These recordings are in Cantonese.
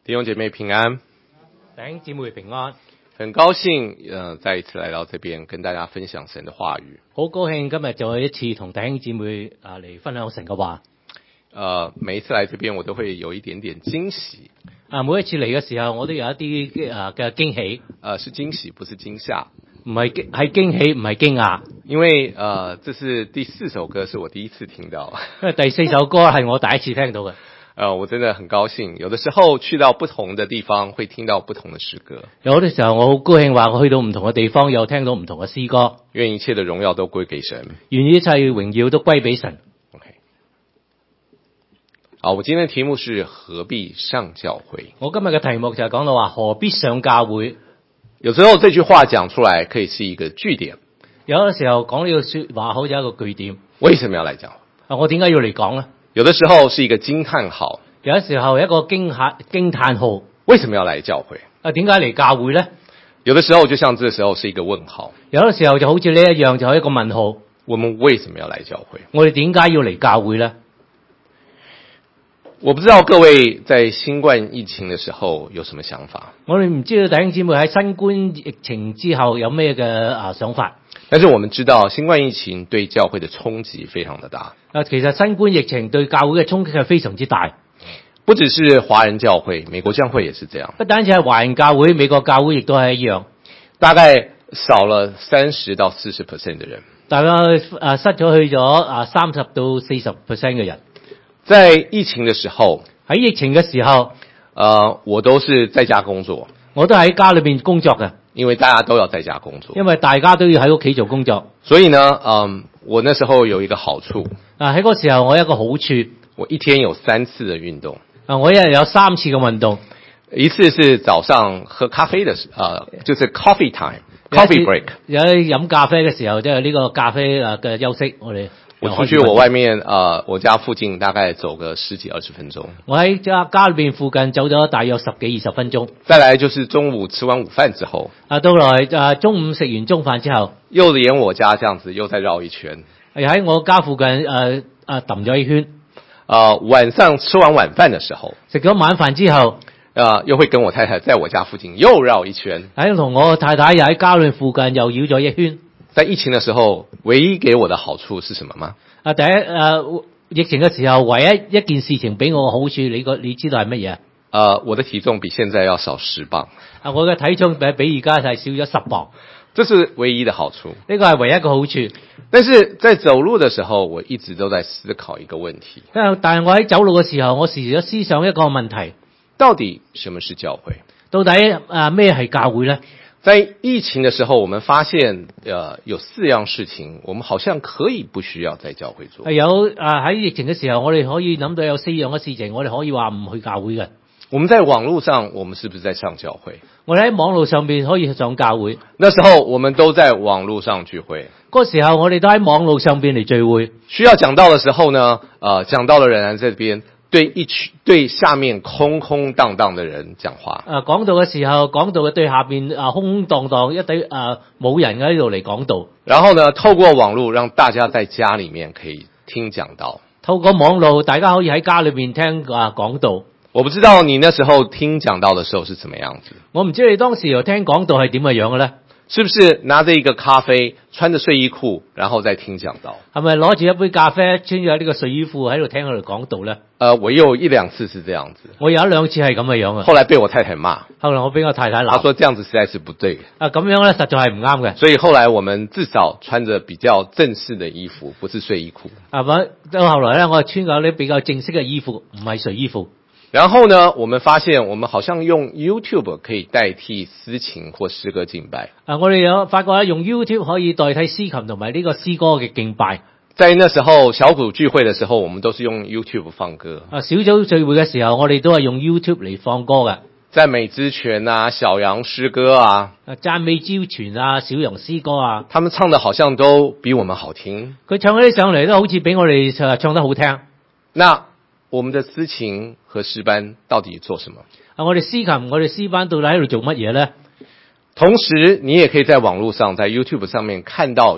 弟兄姐妹平安， 弟兄姊妹平安。 很高兴再一次来到这边跟大家分享神的話語。 好高興今日再一次同弟兄姊妹嚟分享神嘅話。 每一次來這邊我都會有一點點驚喜。 每一次嚟嘅時候我都有一啲嘅驚喜。 是驚喜不是驚嚇。 唔係係驚喜唔係驚訝。 因為這是第4首歌是我第一次聽到。 因為第4首歌係我第一次聽到嘅。 我真的很高興，有的時候去到不同的地方會聽到不同的詩歌。 有啲時候我好高興話我去到唔同嘅地方又聽到唔同嘅詩歌。 願一切的榮耀都歸給神。 願一切榮耀都歸俾神。 OK。好，我今天的題目是何必上教會。 我今日嘅題目就係講到話何必上教會。 有時候這句話講出來可以是一個句點。 有嘅時候講呢個說話好似一個句點。 為什麼要來講？ 我點解要嚟講呢？ 有的時候是一個驚嘆號， 有的時候一個驚嘆號。 為什麼要來教會？ 點解嚟教會呢？ 有的時候就像這時候是一個問號， 有的時候就好似呢一樣就係一個問號。 我們為什麼要來教會？ 我哋點解要嚟教會呢？ 我不知道各位在新冠疫情的時候有什麼想法。 我哋唔知道弟兄姊妹喺新冠疫情之後有咩嘅想法。 但是我們知道新冠疫情對教會的衝擊非常的大。 其實新冠疫情對教會嘅衝擊係非常之大。 不只是華人教會，美國教會也是這樣。 不單止係華人教會，美國教會亦都係一樣。 大概少了30%到40%的人。 大概失咗去咗30%到40%嘅人。 在疫情的時候， 喺疫情嘅時候， 我都是在家工作。 我都喺家裏邊工作嘅。 因為大家都要在家工作， 因為大家都要喺屋企做工作， 所以呢，我那時候有一個好處。 喺嗰時候我有一個好處， 我一天有3次的運動。 我一日有3次嘅運動， 一次是早上喝咖啡的就是 coffee time，coffee break。 有飲咖啡嘅時候，即係呢個咖啡嘅休息， 我出去我外面我家附近大概走個10幾20分鐘。 我喺家裏邊附近走咗大約10幾20分鐘。 再來就是中午吃完午飯之後， 到來中午食完中飯之後， 又沿我家這樣子又再繞一圈。 喺我家附近揼咗一圈。 晚上吃完晚飯的時候， 食咗晚飯之後， 又會跟我太太在我家附近又繞一圈。 喺同我太太又喺家裏附近又繞咗一圈。 在疫情的時候，唯一給我的好處是什麼嗎？ 疫情嘅時候，唯一一件事情俾我嘅好處，你知道係乜嘢？ 我的體重比現在要少10磅。 我嘅體重比而家係少咗10磅。 這是唯一的好處。 呢個係唯一一個好處。 但是在走路的時候，我一直都在思考一個問題。 但係我喺走路嘅時候，我時時都思想一個問題： 到底什麼是教會？ 到底咩係教會呢？ 在疫情的時候，我們發現有4樣事情，我們好像可以不需要在教會做。 有喺疫情嘅時候，我哋可以諗到有4樣嘅事情，我哋可以話唔去教會嘅。 我們在網絡上，我們是不是在上教會？ 我哋喺網絡上邊可以上教會。 那時候我們都在網絡上聚會。 嗰時候我哋都喺網絡上邊嚟聚會。 需要講道的時候呢，講道的人在這邊對下面空空蕩蕩的人講話。 講道嘅時候，講道嘅對下邊空空蕩蕩一堆冇人喺度嚟講道。 然後呢，透過網絡讓大家在家裡面可以聽講道。 透過網絡，大家可以喺家裏邊聽講道。 我不知道你那時候聽講道的時候是怎麼樣子。 我唔知你當時又聽講道係點嘅樣嘅咧？ 是不是拿着一個咖啡，穿着睡衣褲，然後再聽講道？係咪攞住一杯咖啡，穿住呢個睡衣褲喺度聽佢哋講道咧？ 我有1、2次是這樣子。 我有1、2次係咁嘅樣嘅。 後來被我太太罵。 後來我俾我太太鬧。 她說這樣子實在是不對。 咁樣咧實在係唔啱嘅。 所以後來我們至少穿着比較正式的衣服，不是睡衣褲。 到後來咧，我穿咗啲比較正式嘅衣服，唔係睡衣褲。 然後呢，我們發現我們好像用 YouTube 可以代替司琴或詩歌敬拜。 我哋有發覺用 YouTube 可以代替司琴同埋呢個詩歌嘅敬拜。 在那時候小組聚會的時候，我們都是用 YouTube 放歌。 小組聚會嘅時候，我哋都係用 YouTube 嚟放歌嘅。 讚美之泉啊，小羊詩歌啊， 讚美之泉啊，小羊詩歌啊， 他們唱的好像都比我們好聽。 佢唱嗰啲上嚟都好似比我哋唱得好聽。 那我們的司琴和詩班到底做什麼？ 我哋司琴，我哋詩班到底喺度做乜嘢呢？ 同時，你也可以在網絡上，在 YouTube 上面看到有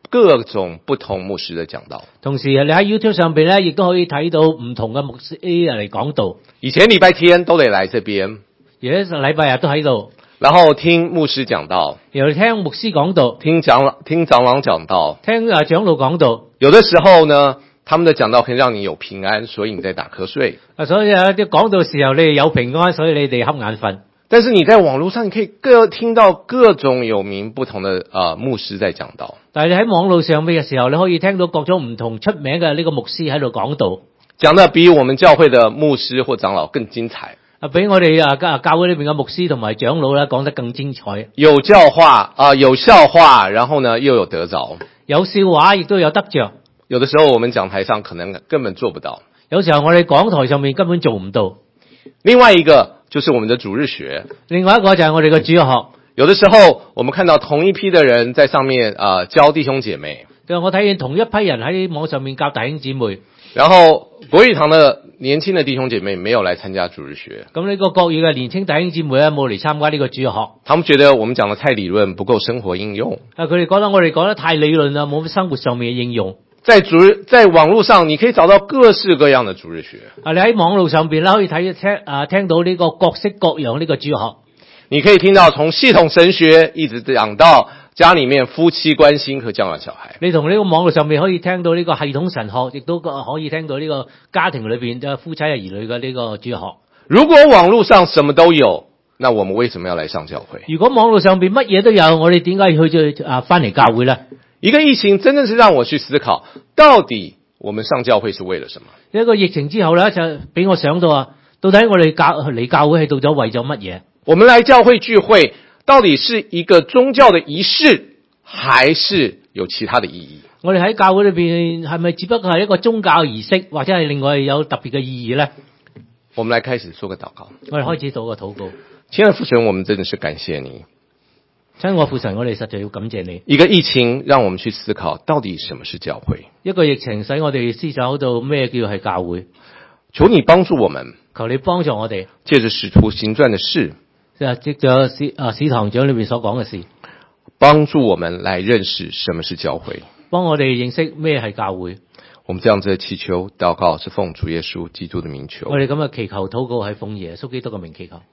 各種不同牧師的講道。 同時你喺 YouTube 上邊咧，亦都可以睇到唔同嘅牧師嚟講道。 以前禮拜天都得來這邊， 而家禮拜日都喺度， 然後聽牧師講道， 然後聽牧師講道， 聽長老講道， 聽長老講道。 有的時候呢，他們的講道可以讓你有平安，所以你在打瞌睡。 所以有啲講道時候你哋有平安，所以你哋瞌眼瞓。 但是你在網絡上，你可以聽到各種有名不同的牧師在講道。 但係你喺網絡上邊嘅時候，你可以聽到各種唔同出名嘅呢個牧師喺度講道， 講得比我們教會的牧師或長老更精彩。 比我哋教會裏邊嘅牧師同埋長老咧講得更精彩。 有教化有笑話，然後呢又有得着。 有笑話亦都有得着。 有的時候我們講台上可能根本做不到， 有時候我哋講台上面根本做唔到。 另外一個就是我們的主日學， 另外一個就係我哋嘅主日學。 有的時候我們看到同一批的人在上面教弟兄姐妹， 我睇見同一批人喺網上面教弟兄姊妹， 然後國語堂的年輕的弟兄姐妹沒有來參加主日學。 咁呢個國語嘅年輕弟兄姊妹咧冇嚟參加呢個主日學， 他們覺得我們講得太理論，不夠生活應用。 佢哋覺得我哋講得太理論啦，冇生活上面嘅應用。 在網絡上，你可以找到各式各樣的主日學。 你喺網絡上邊咧可以聽到呢個各式各樣呢個主日學。 你可以聽到從系統神學一直講到家裡面夫妻關係和教養小孩。 你同呢個網絡上面可以聽到呢個系統神學，亦都可以聽到呢個家庭裏邊嘅夫妻啊兒女嘅呢個主日學。 如果網絡上什麼都有，那我們為什麼要來上教會？ 如果網絡上邊乜嘢都有，我哋點解要去翻嚟教會呢？ 一個疫情真正是讓我去思考，到底我們上教會是為了什麼？ 一個疫情之後呢，就俾我想到到底我哋嚟教會係到咗為咗乜嘢？ 我們來教會聚會，到底是一個宗教的儀式，還是有其他的意義？ 我哋喺教會裏邊係咪只不過係一個宗教儀式，或者係另外有特別嘅意義呢？ 我們來開始做個禱告。 我哋開始做個禱告。 親愛的父神，我們真的是感謝你。 親愛父神，我哋實在要感謝你。 一個疫情讓我們去思考，到底什麼是教會？ 一個疫情使我哋思考到咩叫係教會。 求你幫助我們， 求你幫助我哋， 借着使徒行傳的事， 藉着使堂長裏面所講嘅事， 幫助我們來認識什麼是教會， 幫我哋認識咩係教會。 我們這樣子的祈求禱告是奉主耶穌基督的名求。 我哋咁嘅祈求禱告係奉耶穌基督嘅名祈求。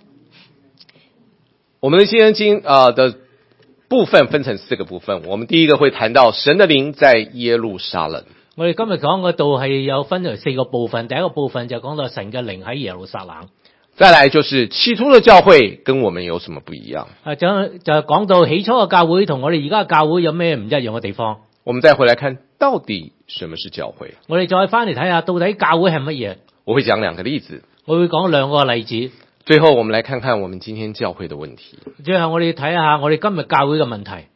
我們的信心經的部分分成4個部分。我們第一個會談到神的靈在耶路撒冷。 我哋今日講嘅道係有分為4個部分。第一個部分就講到神嘅靈喺耶路撒冷。 再來就是起初的教會跟我們有什麼不一樣？ 就講到起初嘅教會同我哋而家嘅教會有咩唔一樣嘅地方？ 我們再回來看到底什麼是教會？ 我哋再翻嚟睇下到底教會係乜嘢？ 我會講2個例子。 我會講2個例子。 最後我們來看看我們今天教會的問題。 最後我哋睇下我哋今日教會嘅問題。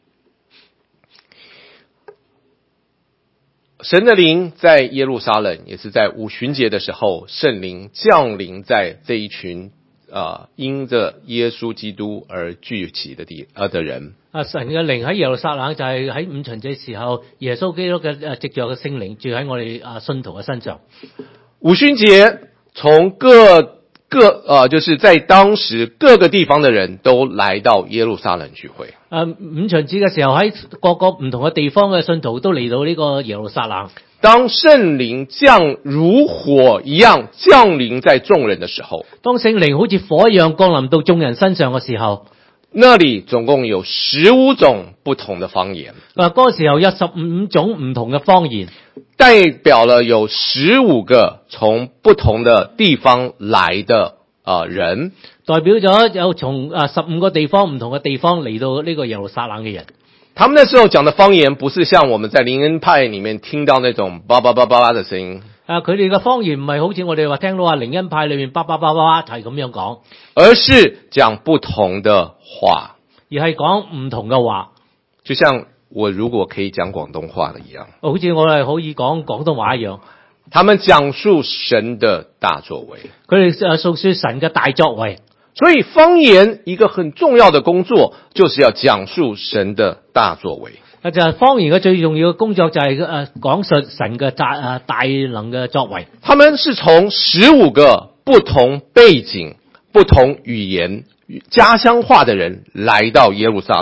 神的靈在耶路撒冷，也是在五旬節的時候，聖靈降臨在這一群因着耶穌基督而聚集的人。 神嘅靈喺耶路撒冷就係喺五旬節時候，耶穌基督嘅藉着嘅聖靈住喺我哋信徒嘅身上。 五旬節從就是在當時各個地方的人都來到耶路撒冷聚會。 五旬節嘅時候喺各個唔同嘅地方嘅信徒都嚟到呢個耶路撒冷。 當聖靈降如火一樣降臨在眾人的時候， 當聖靈好似火一樣降臨到眾人身上嘅時候， 那裡總共有15種不同的方言。 嗰個時候有15種唔同嘅方言， 代表了有15個從不同的地方來的人， 代表咗有從15個地方唔同嘅地方嚟到呢個耶路撒冷嘅人。 他們那時候講的方言不是像我們在靈恩派裡面聽到那種叭叭叭叭的聲音。 佢哋嘅方言唔係好似我哋話聽到靈恩派裡面叭叭叭叭係咁樣講， 而是講不同的話， 而係講唔同嘅話。 就像我如果可以講廣東話的一樣， 好似我哋可以講廣東話一樣。 他們講述神的大作為， 佢哋述說神嘅大作為。 所以方言一個很重要的工作，就是要講述神的大作為。 就係方言嘅最重要嘅工作就係講述神嘅大能嘅作為。 他們是從15個不同背景、不同語言、家鄉話的人來到耶路撒冷。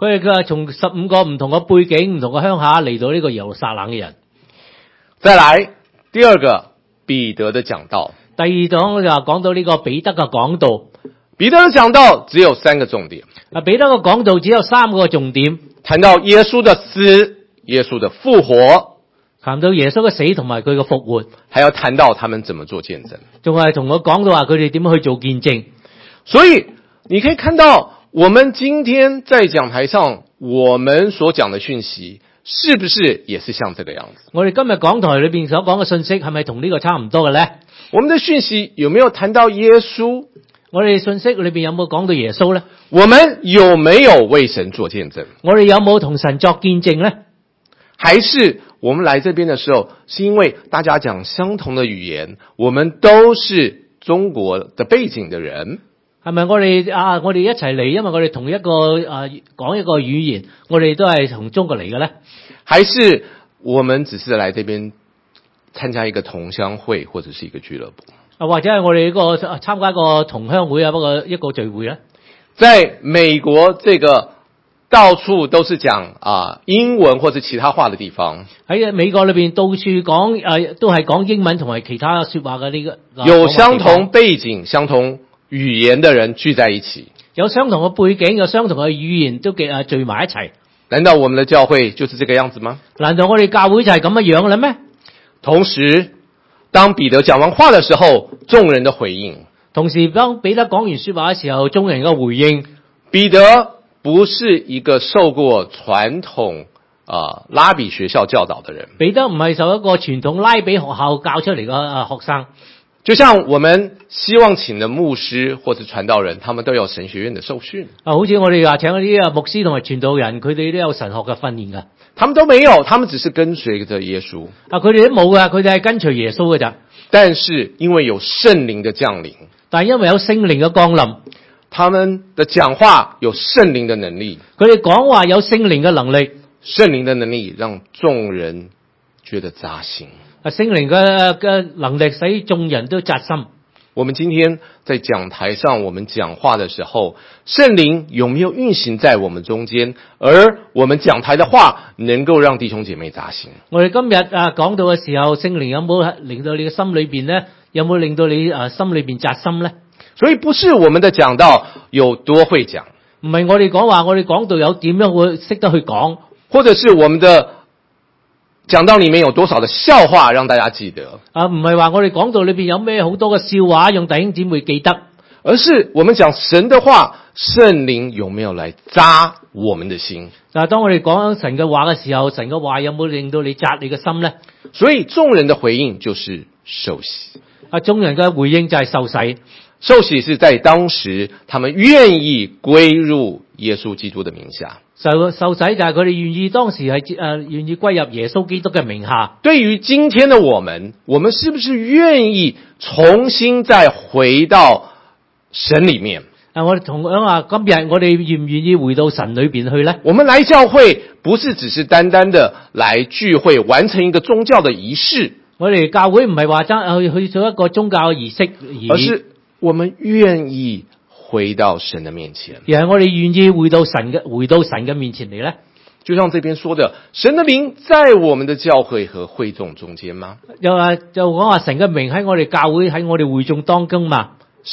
佢哋從15個唔同嘅背景、唔同嘅鄉下嚟到呢個耶路撒冷嘅人。 再來第二個彼得的講道。 第二講就講到呢個彼得嘅講道。 彼得的講道只有3個重點。 彼得嘅講道只有3個重點， 談到耶穌的死、耶穌的復活， 談到耶穌嘅死同埋佢嘅復活， 還要談到他們怎麼做見證。 仲係同我講到話佢哋點樣去做見證。 所以你可以看到，我們今天在講台上，我們所講的訊息，是不是也是像這個樣子？ 我哋今日講台裏邊所講嘅信息，係咪同呢個差唔多嘅咧？ 我們的訊息有沒有談到耶穌？ 我哋信息裏邊有冇講到耶穌咧？ 我們有沒有為神做見證？ 我哋有冇同神作見證咧？ 還是我們來這邊的時候，是因為大家講相同的語言，我們都是中國的背景的人？ 係咪我哋一齊嚟，因為我哋同一個講一個語言，我哋都係從中國嚟嘅咧？ 還是我們只是來這邊參加一個同鄉會或者是一個俱樂部？ 或者係我哋一個參加一個同鄉會啊，不過一個聚會咧？ 在美國這個到處都是講英文或者其他話的地方， 喺美國裏邊到處講都係講英文同埋其他說話嘅呢個有相同背景、相同語言的人聚在一起， 有相同嘅背景、有相同嘅語言都聚埋一齊。 難道我們的教會就是這個樣子嗎？ 難道我哋教會就係咁樣嘅啦咩？ 同時，當彼得講完話的時候，眾人的回應。 同時，當彼得講完說話嘅時候，眾人嘅回應。 彼得不是一個受過傳統拉比學校教導的人。 彼得唔係受一個傳統拉比學校教出嚟嘅學生。 就像我們希望請的牧師或者傳道人，他們都有神學院的受訓。 好似我哋話請嗰啲牧師同埋傳道人，佢哋都有神學嘅訓練㗎。 他們都沒有，他們只是跟隨着耶穌。 佢哋都冇㗎，佢哋係跟隨耶穌㗎咋。 但是因為有聖靈的降臨， 但係因為有聖靈嘅降臨， 他們的講話有聖靈的能力。 佢哋講話有聖靈嘅能力， 聖靈的能力讓眾人覺得扎心。 聖靈嘅能力使眾人都扎心。 我們今天在講台上，我們講話的時候，聖靈有沒有運行在我們中間，而我們講台的話能夠讓弟兄姐妹扎心？ 我哋今日講到嘅時候，聖靈有冇令到你嘅心裏邊咧？有冇令到你心裏邊扎心咧？ 所以不是我們的講道有多會講， 唔係我哋講話，我哋講道有點樣會識得去講， 或者是我們的講道裏面有多少的笑話讓大家記得， 唔係話我哋講道裏邊有咩好多嘅笑話讓弟兄姊妹記得， 而是我們講神的話，聖靈有沒有來扎我們的心？ 但係當我哋講神嘅話嘅時候，神嘅話有冇令到你扎你嘅心咧？ 所以眾人的回應就是受洗。 眾人嘅回應就係受洗。 受洗是在當時他們願意歸入耶穌基督的名下。 受洗就係佢哋願意當時係願意歸入耶穌基督嘅名下。 對於今天的我們是不是願意重新再回到神裏面？ 我哋同樣話，今日我哋願唔願意回到神裏邊去呢？ 我們來教會不是只是單單的來聚會，完成一個宗教的儀式。 我哋教會唔係話去做一個宗教嘅儀式， 而是我們願意回到神的面前， 而係我哋願意回到神嘅面前嚟呢？ 就像這邊說的，神的靈在我們的教會和會眾中間嗎？ 就講話神嘅名喺我哋教會喺我哋會眾當中嘛？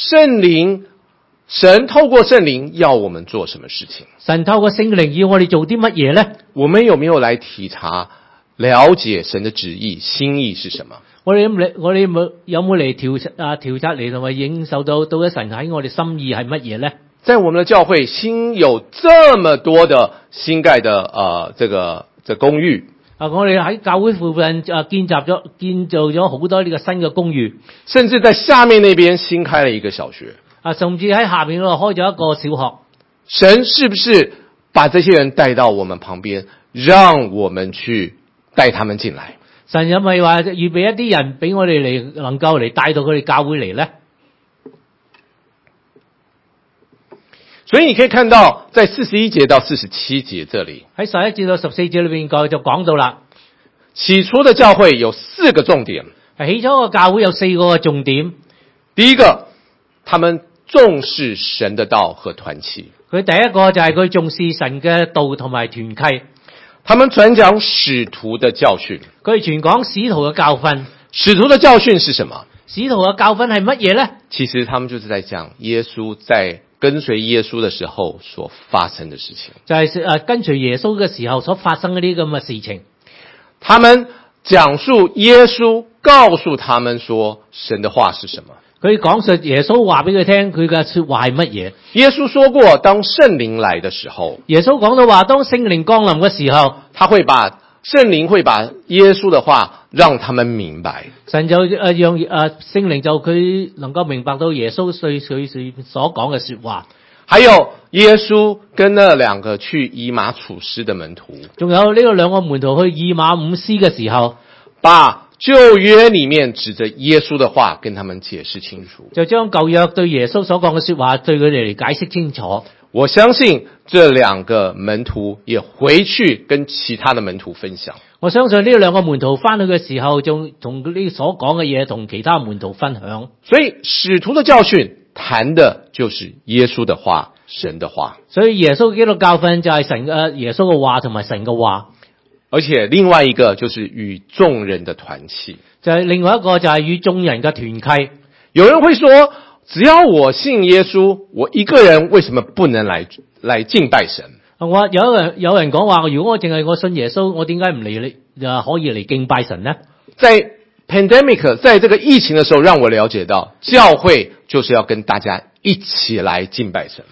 神透過聖靈要我們做什麼事情？ 神透過聖靈要我哋做啲乜嘢呢？ 我們有沒有來體察了解神的旨意心意是什麼？ 我哋有冇嚟調察嚟同埋應受到一神喺我哋心意係乜嘢呢？ 在我們的教會新有這麼多的新蓋的這公寓， 我哋喺教會附近建造咗好多呢個新嘅公寓， 甚至在下面那邊新開了一個小學， 甚至喺下面嗰度開咗一個小學。 神是不是把這些人帶到我們旁邊，讓我們去帶他們進來？ 神有咪話預備一啲人俾我哋嚟，能夠嚟帶到佢哋教會嚟呢？ 所以你可以看到，在41節到47節這裡， 喺11節到14節裏邊就講到啦。 起初的教會有4個重點。 起初個教會有4個重點。 第一個，他們重視神的道和團契。 佢第一個就係佢重視神嘅道同埋團契， 他們傳講使徒的教訓。 佢傳講使徒嘅教訓。 使徒的教訓是什麼？ 使徒嘅教訓係乜嘢呢？ 其實他們就是在講耶穌在跟隨耶穌的時候所發生的事情。 就係跟隨耶穌嘅時候所發生嗰啲咁嘅事情。 他們講述耶穌告訴他們說神的話是什麼。 佢講述耶穌話俾佢聽，佢嘅說話係乜嘢？ 耶穌說過，當聖靈來的時候， 耶穌講到話，當聖靈降臨嘅時候， 聖靈會把耶穌的話讓他們明白。 神就讓聖靈就佢能夠明白到耶穌對佢所講嘅說話。 還有耶穌跟那兩個去以馬忤斯的門徒， 仲有呢個兩個門徒去以馬忤斯嘅時候， 把舊約裏面指着耶穌的話跟他們解釋清楚， 就將舊約對耶穌所講嘅說話對佢哋嚟解釋清楚。 我相信這兩個門徒也回去跟其他的門徒分享。 我相信呢兩個門徒翻去嘅時候，仲同呢所講嘅嘢同其他門徒分享。 所以使徒的教訓談的就是耶穌的話，神的話。 所以耶穌基督教訓就係神嘅耶穌嘅話同埋神嘅話。 而且另外一個就是與眾人的團契， 就係另外一個就係與眾人嘅團契。 有人會說，只要我信耶穌，我一個人為什麼不能來敬拜神？ 有人講話，如果我信耶穌，我點解唔可以嚟敬拜神呢？ 在 pandemic， 在這個疫情的時候，讓我了解到教會就是要跟大家一起來敬拜神。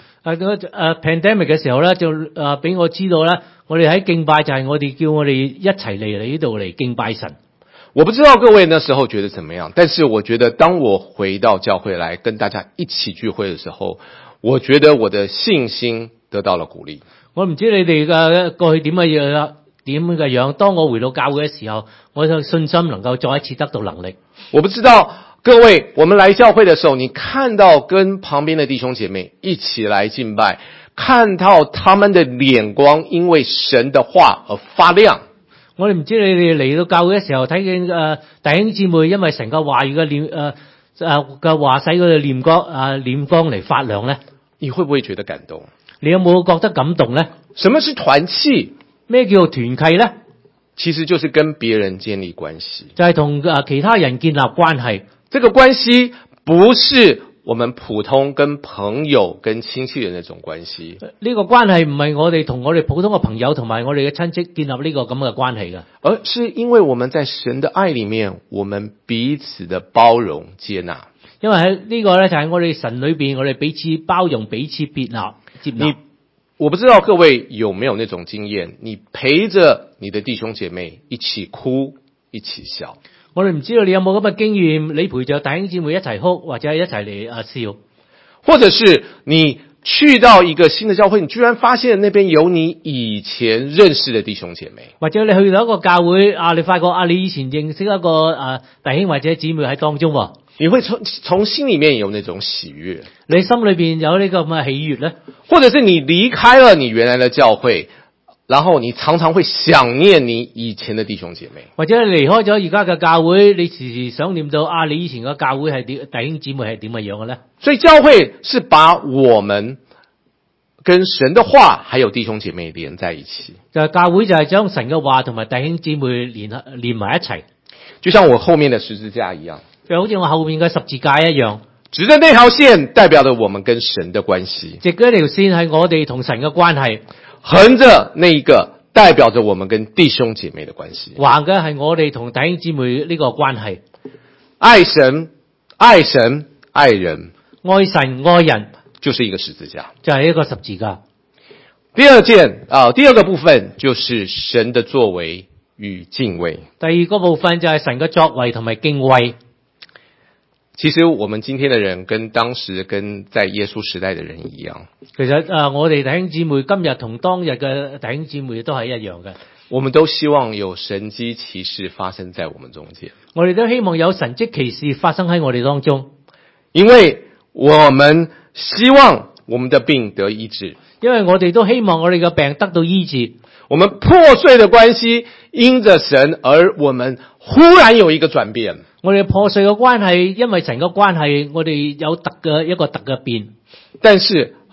pandemic 嘅時候咧，就俾我知道咧，我哋喺敬拜就係我哋叫我哋一齊嚟呢度嚟敬拜神。 我不知道各位那時候覺得怎麼樣，但是我覺得當我回到教會來跟大家一起聚會的時候，我覺得我的信心得到了鼓勵。 我唔知你哋嘅過去點嘅樣，當我回到教會嘅時候，我就信心能夠再一次得到能力。 我不知道各位，我們來教會的時候，你看到跟旁邊的弟兄姐妹一起來敬拜，看到他們的臉光因為神的話而發亮。 我哋唔知你哋嚟到教會嘅時候，睇見弟兄姊妹因為神嘅話語嘅話使佢哋臉光嚟發亮咧， 你會不會覺得感動？ 你有冇覺得感動咧？ 什麼是團契？ 咩叫做團契咧？ 其實就是跟別人建立關係， 就係同其他人建立關係。這個關係不是我們普通跟朋友跟親戚的那種關係。 呢個關係唔係我哋同我哋普通嘅朋友同埋我哋嘅親戚建立呢個咁嘅關係嘅， 而是因為我們在神的愛裏面，我們彼此的包容接納。 因為喺呢個咧就係我哋神裏邊，我哋彼此包容、彼此接納。 我不知道各位有沒有那種經驗，你陪着你的弟兄姐妹一起哭，一起笑。 我哋唔知道你有冇咁嘅經驗，你陪着弟兄姊妹一齊哭，或者一齊嚟笑， 或者是你去到一個新的教會，你居然發現那邊有你以前認識的弟兄姐妹， 或者你去到一個教會你發覺你以前認識一個弟兄或者姊妹喺當中， 你會從心裏面有那種喜悅， 你心裏邊有呢個咁嘅喜悅咧？ 或者是你離開了你原來的教會，然後你常常會想念你以前的弟兄姐妹， 或者你離開咗而家嘅教會，你時時想念到你以前嘅教會係點，弟兄姊妹係點嘅樣嘅咧？所以教會是把我們跟神的話還有弟兄姐妹連在一起， 就係教會就係將神嘅話同埋弟兄姊妹連埋一齊， 就像我後面的十字架一樣， 就好似我後面嘅十字架一樣， 直的那條線代表着我們跟神的關係， 直嗰條線係我哋同神嘅關係， 橫着那一個代表着我們跟弟兄姐妹的關係， 橫嘅係我哋同弟兄姊妹呢個關係。 愛神愛神愛人， 愛神愛人就是一個十字架， 就係一個十字架。 第二個部分就是神的作為與敬畏。 第二個部分就係神嘅作為同埋敬畏。 其實我們今天的人跟當時跟在耶穌時代的人一樣。 其實我哋弟兄姊妹今日同當日嘅弟兄姊妹都係一樣嘅。 我們都希望有神蹟奇事發生在我們中間。 我哋都希望有神蹟奇事發生喺我哋當中， 因為我們希望我們的病得醫治。 因為我哋都希望我哋嘅病得到醫治。 我們破碎的關係因着神而我們忽然有一個轉變。 我哋破碎嘅關係因為神嘅關係，我哋有一個特嘅變。 但是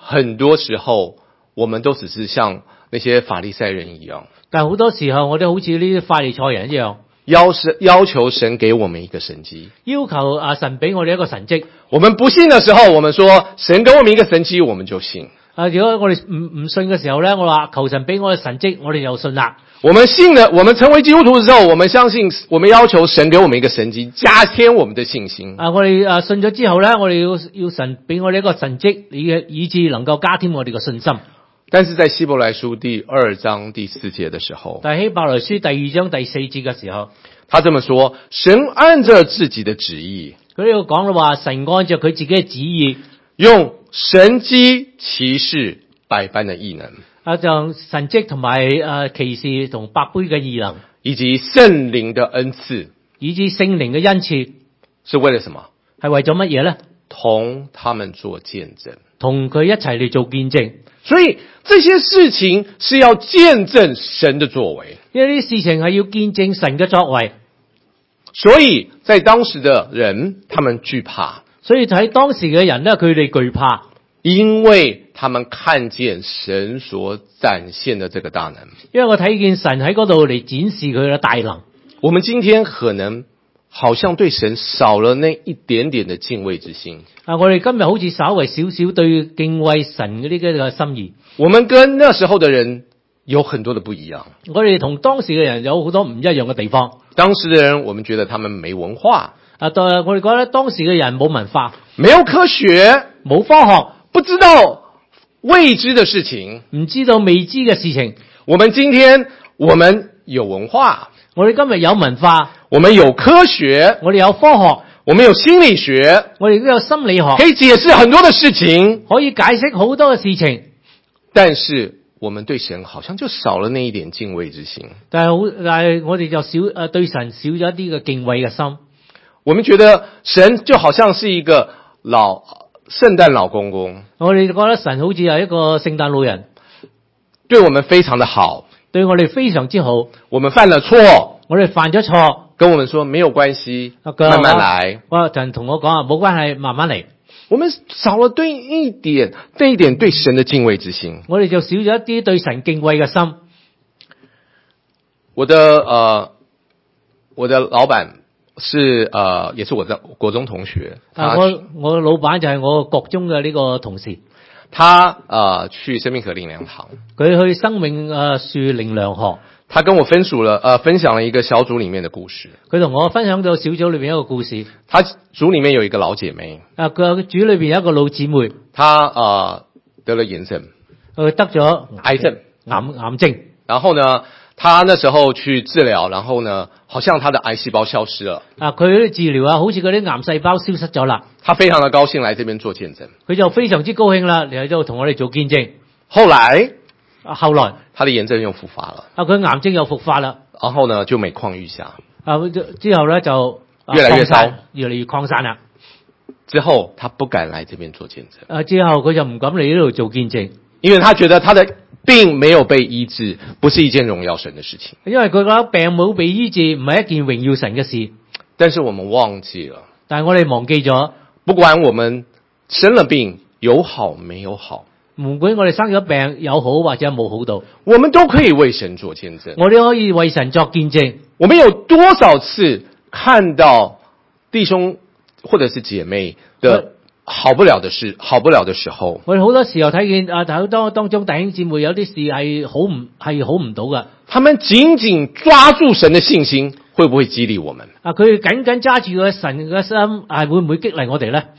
很多时候我们都只是像那些法利赛人一样， 但好多時候我哋好似呢啲法利賽人一樣， 要求神給我們一個神蹟。 要求神俾我哋一個神蹟。 我們不信的時候，我們說神給我們一個神蹟，我們就信。 如果我哋唔信嘅時候咧，我話求神俾我嘅神蹟，我哋就信啦。 我們信了，我們成為基督徒之後，我們相信，我們要求神給我們一個神蹟，加添我們的信心。 我哋信咗之後咧，我哋要神俾我哋一個神蹟，以致能夠加添我哋嘅信心。 但是在希伯來書第2章第4節的時候， 但係希伯來書第2章第4節嘅時候， 他這麼說：神按着自己的旨意， 佢呢度講到話，神按照佢自己嘅旨意， 用神蹟奇事百般的異能， 就神蹟同埋奇事同百般嘅異能， 以及聖靈的恩賜， 以致聖靈嘅恩賜， 是為了什麼？ 係為咗乜嘢咧？ 同他們做見證， 同佢一齊嚟做見證。 所以這些事情是要見證神的作為， 因為呢啲事情係要見證神嘅作為， 所以在當時的人，他們懼怕， 所以喺當時嘅人咧，佢哋懼怕， 因為他們看見神所展現的這個大能。 因為我睇見神喺嗰度嚟展示佢嘅大能。 我們今天可能好像對神少了那一點點的敬畏之心。 我哋今日好似稍為少少對敬畏神嗰啲嘅心意。 我們跟那時候的人有很多的不一樣。 我哋同當時嘅人有好多唔一樣嘅地方。 當時的人，我們覺得他們沒文化。 我哋覺得當時嘅人冇文化， 沒有科學， 冇科學， 不知道未知的事情， 唔知道未知嘅事情。 我們今天，我們有文化， 我哋今日有文化， 我們有科學， 我哋有科學， 我們有心理學， 我哋都有心理學， 可以解釋很多的事情， 可以解釋好多嘅事情。 但是我們對神好像就少了那一點敬畏之心。 但係我哋就對神少咗一啲嘅敬畏嘅心。 我們覺得神就好像是一個聖誕老公公， 我哋覺得神好似係一個聖誕老人， 對我們非常的好， 對我哋非常之好。 我們犯了錯， 我哋犯咗錯， 跟我們說沒有關係，慢慢來。 神同我講啊，冇關係，慢慢嚟。 我們少了對一點對神的敬畏之心。 我哋就少咗一啲對神敬畏嘅心。 我的老闆是也是我的國中同學。 我的老闆就係我國中嘅呢個同事。 他去生命河靈糧堂， 佢去生命樹靈糧河。 他跟我分享了一個小組裏面的故事。 佢同我分享咗小組裏面一個故事。 他組裏面有一個老姐妹。 佢組裏面有一個老姊妹。 她得了炎症。 佢得咗癌症。 癌症。 然後呢，他那時候去治療，然後呢，好像他的癌細胞消失了。 佢治療好似嗰啲癌細胞消失咗啦。 他非常的高興來這邊做見證。 佢就非常之高興啦，嚟到同我哋做見證。 後來他的炎症又復發了。 佢癌症又復發啦。 然後呢，就每況愈下。 之後咧就越來越糟， 越嚟越擴散啦。 之後他不敢來這邊做見證。 之後佢就唔敢嚟呢度做見證， 因為他覺得他的病沒有被醫治，不是一件榮耀神的事情。 因為佢覺得病冇被醫治，唔係一件榮耀神嘅事。 但是我們忘記了， 但係我哋忘記咗， 不管我們生了病有好沒有好， 唔管我哋生咗病有好或者冇好到， 我們都可以為神做見證。 我哋可以為神作見證。 我們有多少次看到弟兄或者是姐妹的好不了的事，好不了的時候， 我哋好多時候睇見當中弟兄姊妹有啲事係好唔到嘅。 他們緊緊抓住神的信心，會不會激勵我們？ 佢緊緊揸住個神嘅心，會唔會激勵我哋咧？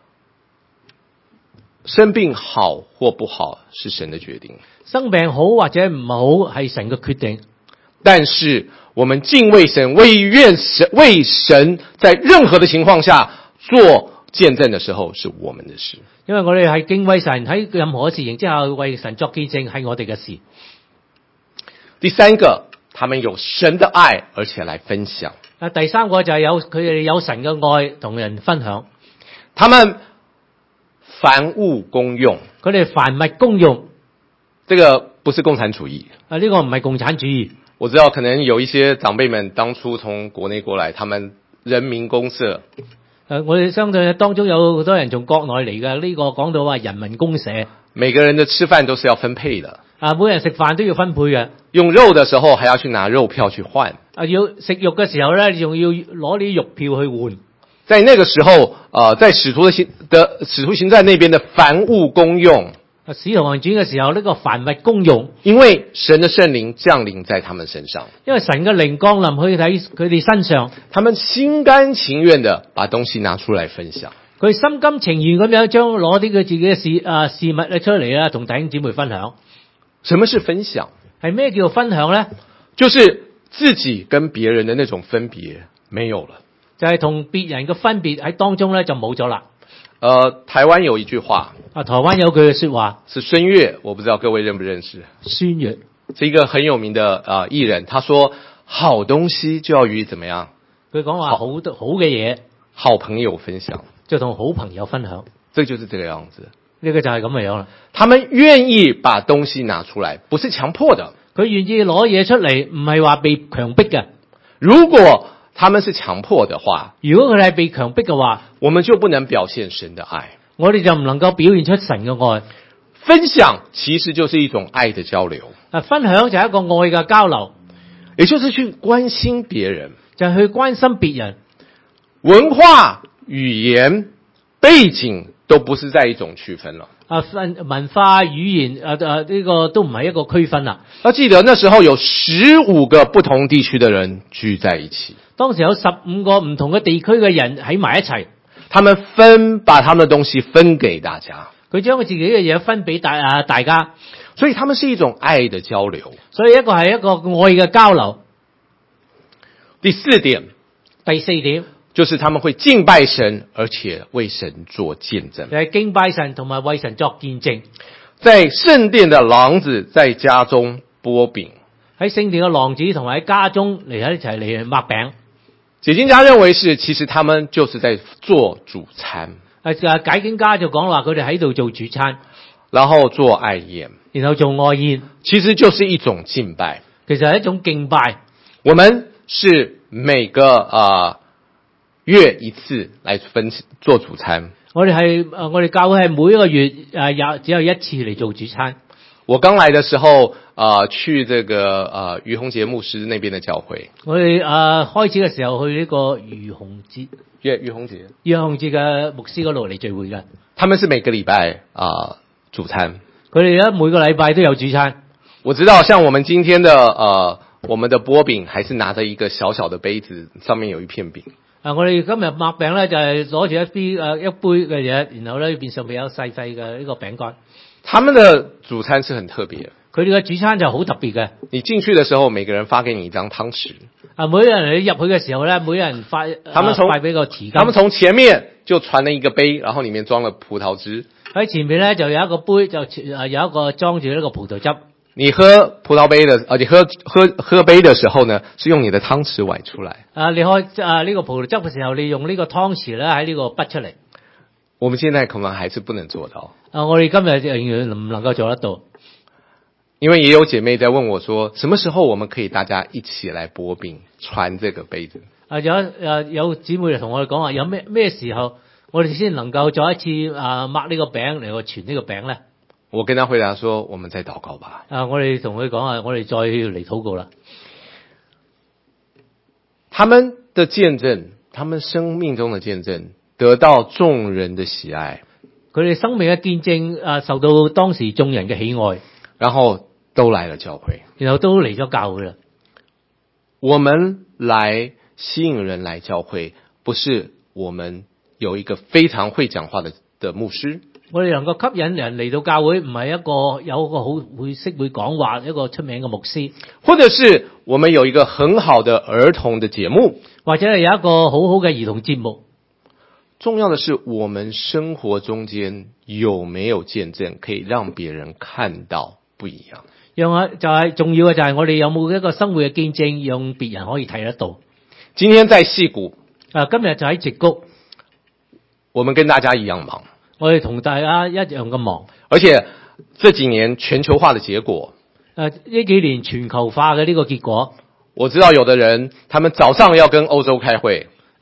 生病好或不好是神的決定， 生病好或者唔好係神嘅決定。 但是我們敬畏神，為神在任何的情況下做見證的時候，是我們的事。 因為我哋係敬畏神，喺任何事情之後為神作見證係我哋嘅事。 第三個，他們有神的愛，而且來分享。 第三個就係佢哋有神嘅愛同人分享。 他們凡物公用， 佢哋凡物公用， 這個不是共產主義。 呢個唔係共產主義。 我知道可能有一些長輩們當初從國內過來，他們人民公社我哋相信當中有好多人從國內嚟嘅，呢個講到話人民公社， 每個人的吃飯都是要分配的， 每人食飯都要分配嘅。 用肉的時候還要去拿肉票去換。 要食肉嘅時候咧，仲要攞啲肉票去換。 在那個時候，在使徒行傳那邊的凡物公用。 使徒行傳嘅時候，呢個凡物公用， 因為神的聖靈降臨在他們身上， 因為神嘅靈降臨去喺佢哋身上， 他們心甘情願地把東西拿出來分享。 佢心甘情願咁樣將攞啲佢自己嘅事物咧出嚟啦，同弟兄姊妹分享。 什麼是分享？ 係咩叫分享咧？ 就是自己跟別人的那種分別沒有了， 就係同別人嘅分別喺當中咧就冇咗啦。 台灣有一句話， 台灣有句嘅說話， 是孫越，我不知道各位認不認識。 孫越是一個很有名的藝人，他說好東西就要與怎麼樣？ 佢講話好嘅嘢， 好朋友分享， 就同好朋友分享， 這就是這個樣子。 呢個就係咁嘅樣啦。 他們願意把東西拿出來，不是強迫的。 佢願意攞嘢出嚟，唔係話被強迫嘅。 如果他們是強迫的話， 如果佢係被強迫嘅話， 我們就不能表現神的愛， 我哋就唔能夠表現出神嘅愛。 分享其實就是一種愛的交流， 分享就係一個愛嘅交流， 也就是去關心別人， 就係去關心別人。 文化、語言、背景都不是在一種區分了。 文化、語言呢個都唔係一個區分啦。 要記得那時候有15個不同地區的人聚在一起， 當時有15個唔同嘅地區嘅人喺埋一齊， 他們把他們的東西分給大家， 佢將佢自己嘅嘢分俾大家， 所以他們是一種愛的交流。 所以一個係一個愛嘅交流。 第4點，就是他們會敬拜神，而且為神做見證。 就係敬拜神同埋為神作見證。 在聖殿的廊子在家中擘餅， 喺聖殿嘅廊子同埋喺家中嚟喺一齊嚟擘餅。 解經家認為其實他們就是在做主餐。 解經家就講話佢哋喺度做主餐， 然後做愛宴， 然後做愛宴， 其實就是一種敬拜。 其實係一種敬拜。 我們是每個月一次來做主餐。我哋教會係每一個月只有一次嚟做主餐。 我剛來的時候去這個於洪杰牧師那邊的教會。 我哋開始嘅時候去呢個於洪杰嘅牧師嗰度嚟聚會嘅。 他們是每個禮拜主餐。 佢哋每個禮拜都有主餐。 我知道，像我們今天的我們的擘餅，還是拿着一個小小的杯子，上面有一片餅。 我哋今日擘餅咧，就係攞住一杯嘅嘢，然後咧邊上面有細細嘅呢個餅乾。 他們的主餐是很特別， 佢哋嘅主餐就好特別嘅。 你進去的時候，每個人發給你一張湯匙。 每個人你入去嘅時候咧，每個人發俾個匙羹。 他們從前面就傳了一個杯，然後裡面裝了葡萄汁。喺前面咧就有一個杯，就有一個裝住呢個葡萄汁。 你喝葡萄杯的，你喝杯的時候呢，是用你的湯匙崴出來。 你開呢個葡萄汁嘅時候，你用呢個湯匙咧喺呢個滗出嚟。 我們現在可能還是不能做到。 我哋今日仍然唔能夠做得到。 因為也有姐妹在問我說，什麼時候我們可以大家一起來擘餅傳這個杯子？ 有姊妹同我哋講話，有咩時候我哋先能夠再一次擘呢個餅嚟去傳呢個餅咧？ 我跟他回答說，我們再禱告吧。 我哋同佢講話，我哋再嚟禱告啦。 他們的見證，他們生命中的見證，得到眾人的喜愛。 佢哋生命嘅見證受到當時眾人嘅喜愛， 然後都來了教會， 然後都嚟咗教會啦。 我們來吸引人來教會，不是我們有一個非常會講話的牧師。我哋能夠吸引人嚟到教會，唔係有一個好會講話一個出名嘅牧師，或者是我們有一個很好的兒童的節目，或者係有一個好好嘅兒童節目。重要的是我們生活中間有沒有見證可以讓別人看到不一樣。重要嘅就係我哋有冇一個生活嘅見證，讓別人可以睇得到。今天在矽谷，今日就喺矽谷，我們跟大家一樣忙。我哋同大家一樣咁忙，而且這幾年全球化的結果，呢幾年全球化嘅呢個結果，我知道有的人他們早上要跟歐洲開會，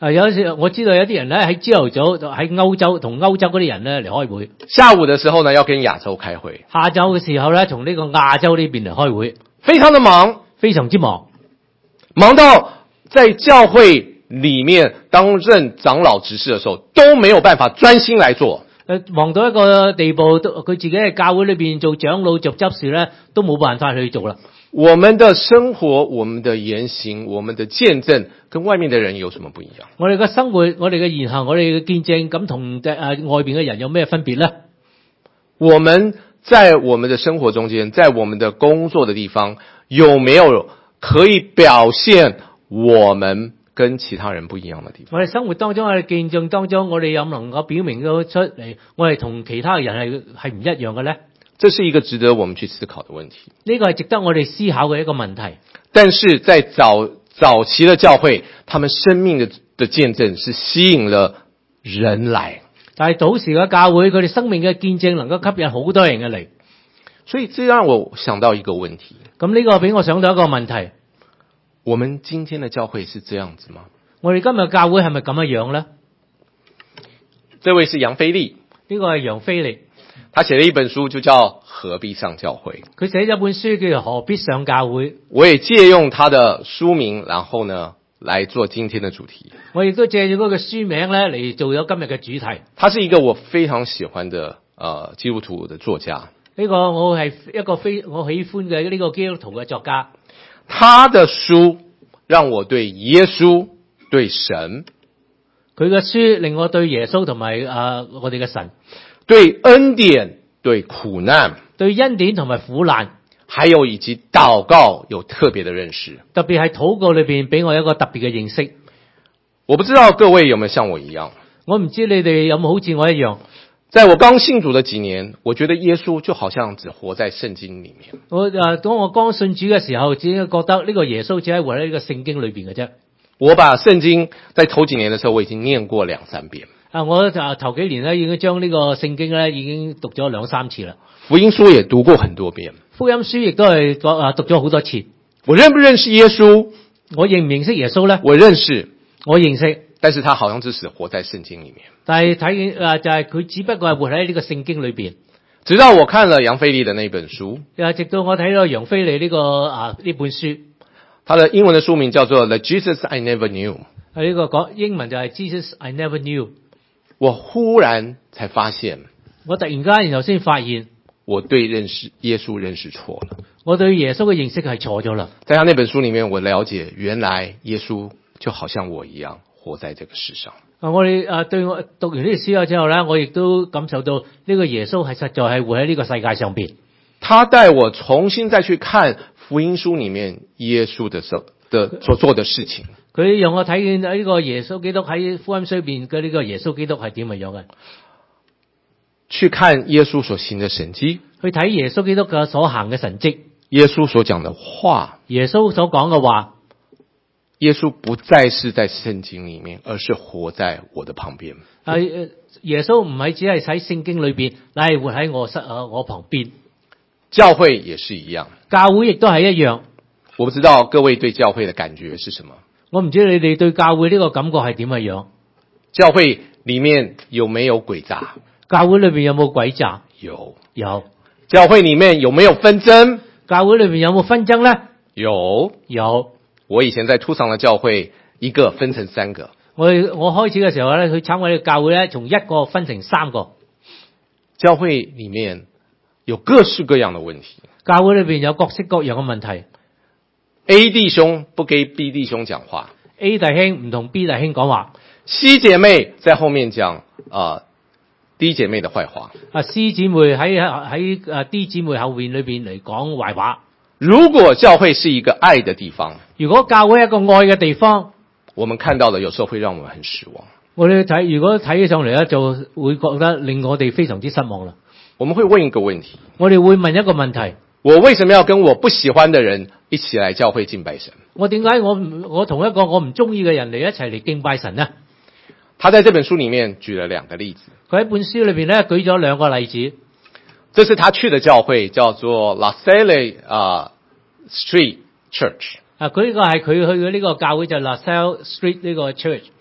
有時我知道有啲人咧喺朝頭早喺歐洲同歐洲嗰啲人咧嚟開會， 下午的時候呢要跟亞洲開會， 下晝嘅時候咧從呢個亞洲呢邊嚟開會， 非常的忙， 非常之忙， 忙到在教會裡面擔任長老執事的時候都沒有辦法專心來做。 忙到一個地步，佢自己喺教會裏邊做長老做執事咧，都冇辦法去做啦。 我們的生活、我們的言行、我們的見證，跟外面的人有什麼不一樣？ 我哋嘅生活、我哋嘅言行、我哋嘅見證，咁同外邊嘅人有咩分別呢？ 我們在我們的生活中間，在我們的工作的地方，有沒有可以表現我們跟其他人不一樣的地方？ 我哋生活當中、我哋見證當中，我哋有能夠表明到出嚟，我哋同其他人係唔一樣嘅呢？ 這是一個值得我們去思考的問題。 呢個係值得我哋思考嘅一個問題。 但是在早期的教會，他們生命的見證是吸引了人來。 但係早時嘅教會，佢哋生命嘅見證能夠吸引好多人嘅嚟。 所以這讓我想到一個問題。 咁呢個俾我想到一個問題。 我們今天的教會是這樣子嗎？ 我哋今日教會係咪咁嘅樣呢？ 這位是楊飛利， 呢個係楊飛利。 他寫了一本書就叫《何必上教會》。 佢寫咗本書叫做《何必上教會》。 我也借用他的書名，然後呢來做今天的主題。 我亦都借住嗰個書名咧嚟做咗今日嘅主題。 他是一個我非常喜歡的基督徒的作家。 呢個我係一個我喜歡嘅呢個基督徒嘅作家。 他的書讓我對耶穌、對神， 佢嘅書令我對耶穌同埋我哋嘅神， 對恩典、對苦難、 對恩典同埋苦難， 還有以及禱告有特別的認識。 特別係禱告裏邊俾我一個特別嘅認識。 我不知道各位有沒有像我一樣， 我唔知你哋有冇好似我一樣。 在我剛信主的幾年，我覺得耶穌就好像只活在聖經裡面。 當我剛信主嘅時候，只係覺得呢個耶穌只係活喺呢個聖經裏邊嘅啫。 我把聖經在頭幾年的時候，我已經念過2-3遍。 我頭幾年咧已經將呢個聖經咧已經讀咗2-3次啦。 福音書也讀過很多遍。 福音書亦都係讀咗好多次。 我認不認識耶穌？ 我認唔認識耶穌咧？ 我認識， 我認識。 但是他好像只是活在聖經裡面。 但係睇就係佢只不過係活喺呢個聖經裏邊。 直到我看了楊飛利的那本書， 直到我睇到楊飛利呢本書， 他的英文的書名叫做《The Jesus I Never Knew》。 呢個講英文就係 Jesus I Never Knew。 我忽然才發現， 我突然間然後先發現， 我對耶穌認識錯了。 我對耶穌嘅認識係錯咗啦。 在他那本書裡面，我了解原來耶穌就好像我一樣活在這個世上。 我哋對我讀完呢個書之後咧，我亦都感受到呢個耶穌係實在係活喺呢個世界上邊。 他帶我重新再去看福音書裡面耶穌所做的事情。 佢讓我睇見呢個耶穌基督喺福音書邊嘅呢個耶穌基督係點樣嘅。 去看耶穌所行的神蹟， 去睇耶穌基督嘅所行嘅神蹟， 耶穌所講的話， 耶穌所講嘅話。 耶穌不再是在聖經裡面，而是活在我的旁邊。 耶穌唔係只係喺聖經裏邊，乃係活喺我旁邊。 教會也是一樣， 教會亦都係一樣。 我不知道各位對教會的感覺是什麼？ 我唔知你哋對教會呢個感覺係點嘅樣？ 教會裡面有沒有詭詐？ 教會裏邊有冇詭詐？ 有。 教會裡面有沒有紛爭？ 教會裏邊有冇紛爭呢？ 有。我以前在初長的教會，一個分成3個。 我開始嘅時候咧，去參加呢個教會咧，從1個分成3個。 教會裡面有各式各樣的問題。 教會裏邊有各式各樣嘅問題。 A 弟兄不給 B 弟兄講話。 A 弟兄唔同 B 弟兄講話。 C 姐妹在後面講D 姐妹的壞話。 C 姊妹喺D 姊妹後面裏邊嚟講壞話。 如果教會是一個愛的地方， 如果教會係一個愛嘅地方， 我們看到的有時候會讓我們很失望。 我哋如果睇起上嚟咧，就會覺得令我哋非常之失望啦。 我們會問一個問題， 我哋會問一個問題： 我為什麼要跟我不喜歡的人一起來教會敬拜神？ 我點解我同一個我唔中意嘅人嚟一齊嚟敬拜神呢？ 他在這本書裡面舉了2個例子。 佢喺本書裏邊咧舉咗2個例子。 這是他去的教會，叫做 La Salle Street Church。 佢呢個係佢去嘅呢個教會就係 La Salle Street 呢個 church。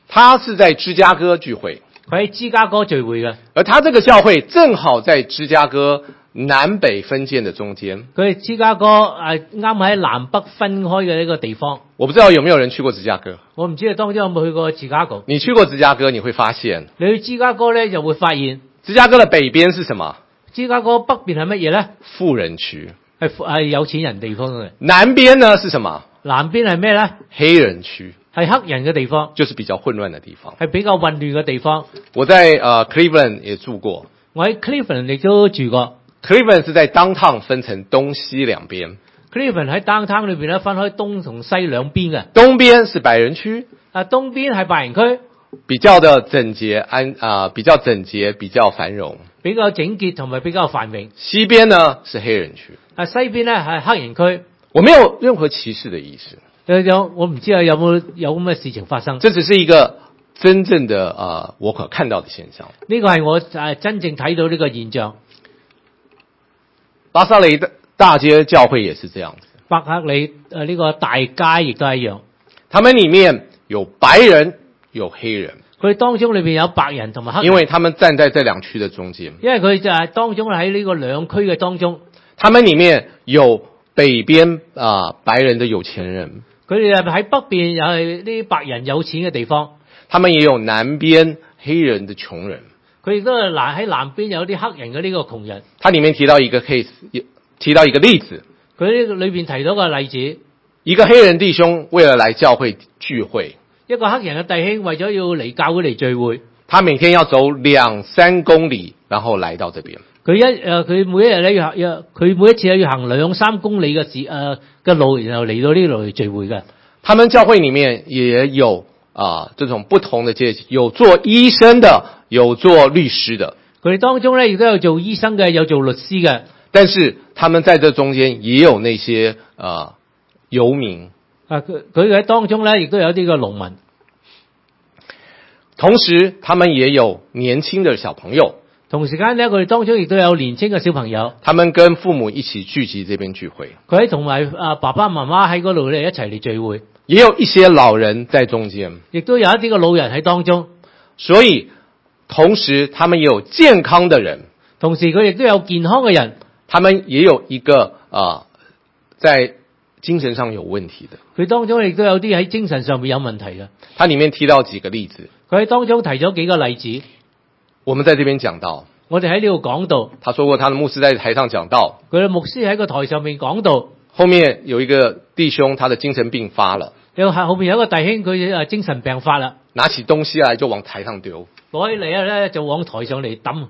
他是在芝加哥聚會， 佢喺芝加哥聚會嘅。 而他這個教會正好在芝加哥南北分界的中間。 佢係芝加哥啱喺南北分開嘅呢個地方。 我不知道有沒有人去過芝加哥？ 我唔知你當中有冇去過芝加哥？ 你去過芝加哥，你會發現， 你去芝加哥咧就會發現， 芝加哥的北邊是什麼？ 芝加哥北邊係乜嘢咧？ 富人區， 係有錢人地方嘅。 南邊呢是什麼？ 南邊係咩咧？ 黑人區， 係黑人嘅地方， 就是比較混亂的地方， 係比較混亂嘅地方。 我在Cleveland 也住過， 我喺 Cleveland 亦都住過。 Cleveland 是在 downtown 分成東西兩邊。 Cleveland 喺 downtown 裏邊咧分開東同西兩邊嘅。 東邊是白人區， 東邊係白人區， 比較的整潔比較整潔，比較繁榮， 比較整潔同埋比較繁榮。 西邊呢是黑人區， 西邊咧係黑人區。 我沒有任何歧視的意思。 我唔知有冇咁嘅事情發生。 這只是一個真正的我可看到的現象。 呢個係我真正睇到呢個現象。 巴薩雷大街教會也是這樣子。 伯克利呢個大街亦都一樣。 他們裡面有白人有黑人。 佢當中裏邊有白人同埋黑人。 因為他們站在這兩區的中間。 因為佢就係當中喺呢個兩區嘅當中。 他們裡面有北邊白人的有錢人。 佢哋喺北邊又係啲白人有錢嘅地方。 他們也有南邊黑人的窮人。 佢亦都係喺南邊有啲黑人嘅呢個窮人。 他裡面提到一個 case， 提到一個例子。 佢呢個裏邊提到個例子， 一個黑人弟兄為了來教會聚會， 一個黑人嘅弟兄為咗要嚟教會嚟聚會， 他每天要走2-3公里，然後來到這邊。 佢每一日咧佢每一次要行2-3公里嘅路，然後嚟到呢度嚟聚會嘅。 他們教會裡面也有這種不同的階級，有做醫生的，有做律師的。 佢哋當中咧亦都有做醫生嘅，有做律師嘅。 但是他們在這中間也有那些遊民。 佢喺當中咧亦都有啲個農民。 同時，他們也有年輕的小朋友。 同時間咧，佢哋當中亦都有年輕嘅小朋友。 他們跟父母一起聚集這邊聚會。 佢喺同埋爸爸媽媽喺嗰度咧一齊嚟聚會。 也有一些老人在中間。 亦都有一啲個老人喺當中。 所以，同時他們也有健康的人。 同時佢亦都有健康嘅人。 他們也有一個在精神上有問題的。 佢當中亦都有啲喺精神上面有問題嘅。 他裡面提到幾個例子。 佢喺當中提咗幾個例子。 我們在這邊講到。 我哋喺呢度講到。 他說過，他的牧師在台上講到。 佢嘅牧師喺個台上面講到。 後面有一個弟兄，他的精神病發了。 後面有一個弟兄，佢精神病發啦。 拿起東西來就往台上丟。 攞起嚟咧就往台上嚟抌。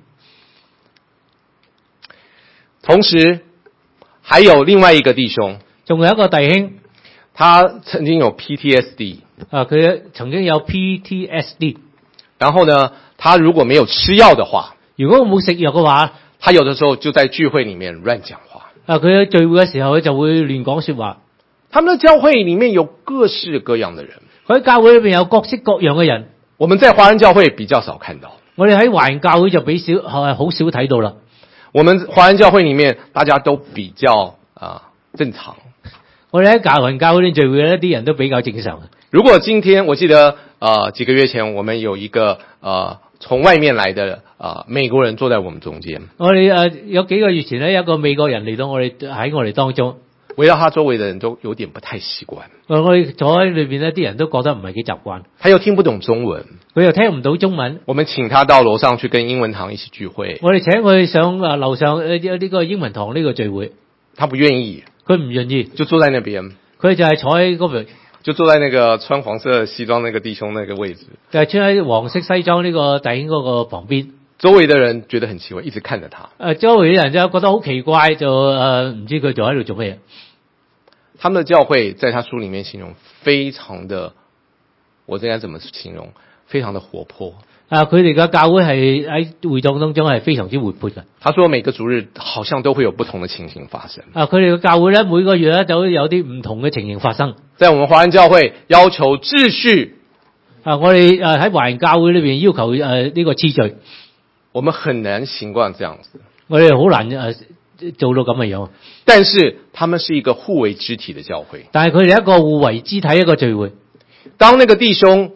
同時，還有另外一個弟兄， 仲有一個弟兄， 他曾經有 PTSD， 佢曾經有 PTSD， 然後呢，他如果沒有吃藥的話， 如果冇食藥嘅話， 他有的時候就在聚會裡面亂講話。 佢喺聚會嘅時候，佢就會亂講說話。 他們的教會裡面有各式各樣的人， 佢喺教會裏邊有各式各樣嘅人。 我們在華人教會比較少看到， 我哋喺華人教會就好少睇到啦。 我們華人教會裡面大家都比較正常。 我哋喺華人教會啲聚會咧，啲人都比較正常。 如果今天我記得幾個月前，我們有一個從外面來的美國人坐在我們中間。 我哋有幾個月前咧，有一個美國人嚟到喺我哋當中， 圍繞他周圍的人都有點不太習慣。 我哋坐喺裏邊呢，啲人都覺得唔係幾習慣。 他又聽不懂中文， 佢又聽唔到中文。 我們請他到樓上去跟英文堂一起聚會。 我哋請佢上樓上呢個英文堂呢個聚會。 他不願意， 佢唔願意， 就坐在那邊。 佢就係坐喺嗰邊， 就坐在那個穿黃色西裝那個弟兄那個位置。 就係穿喺黃色西裝呢個弟兄嗰個旁邊。 周圍的人覺得很奇怪，一直看着他。 周圍的人就覺得好奇怪，就唔知佢仲喺度做咩。 他們的教會在他書裡面形容非常的，我應該怎麼形容？非常的活潑。 佢哋嘅教會係喺會堂當中係非常之活潑嘅。 他說每個主日好像都會有不同的情形發生。 佢哋嘅教會咧每個月咧都有啲唔同嘅情形發生。 在我們華人教會要求秩序。 我哋喺華人教會裏邊要求呢個秩序。 我們很難習慣這樣子。 我哋好難做到咁嘅樣。 但是他們是一個互為肢體的教會。 但係佢哋一個互為肢體一個聚會。 當那個弟兄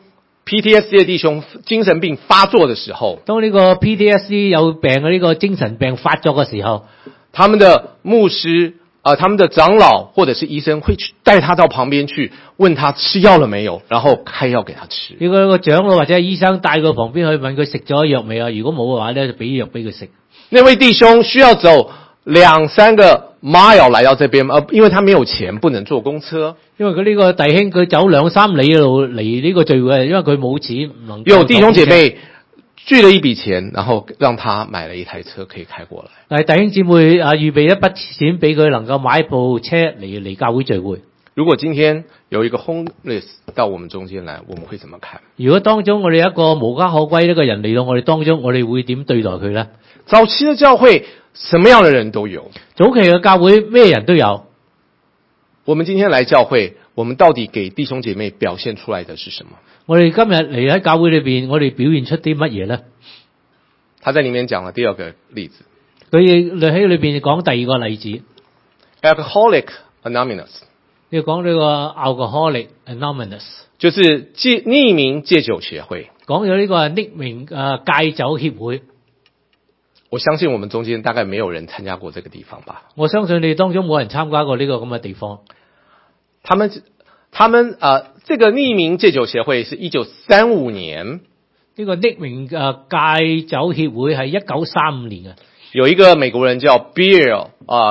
PTSD 的弟兄精神病发作的时候， 當呢個 PTSD 有病嘅呢個精神病發作嘅時候， 他們的牧師他們的長老或者是醫生會去帶他到旁邊去，問他吃藥了沒有，然後開藥給他吃。 如果個長老或者醫生帶佢旁邊去問佢食咗藥未啊？如果冇嘅話咧，就俾藥俾佢食。 那位弟兄需要走2-3個 mile 來到這邊，因為他沒有錢，不能坐公車。 因為佢呢個弟兄佢走2-3里嘅路嚟呢個聚會，因為佢冇錢，唔能夠。 有弟兄姐妹聚了一筆錢，然後讓他買了一台車可以開過來。 弟兄姊妹預備一筆錢俾佢，能夠買一部車嚟教會聚會。 如果今天有一個 homeless 到我們中間來，我們會怎麼看？ 如果當中我哋一個無家可歸一個人嚟到我哋當中，我哋會點對待佢呢？ 早期的教會什麼樣的人都有， 早期嘅教會咩人都有。 我們今天來教會，我們到底給弟兄姐妹表現出來的是什麼？ 我哋今日嚟喺教會裏邊，我哋表現出啲乜嘢呢？ 他在裡面講了第二個例子， 佢喺裏邊講第二個例子 Alcoholic Anonymous， 要講呢個 Alcoholic Anonymous， 就是匿名戒酒協會。 講咗呢個匿名戒酒協會。 我相信我們中間大概沒有人參加過這個地方吧。 我相信你當中冇人參加過呢個咁嘅地方。 他們這個匿名戒酒協會是1935年， 呢個匿名戒酒協會係1935年嘅。 有一個美國人叫 Bill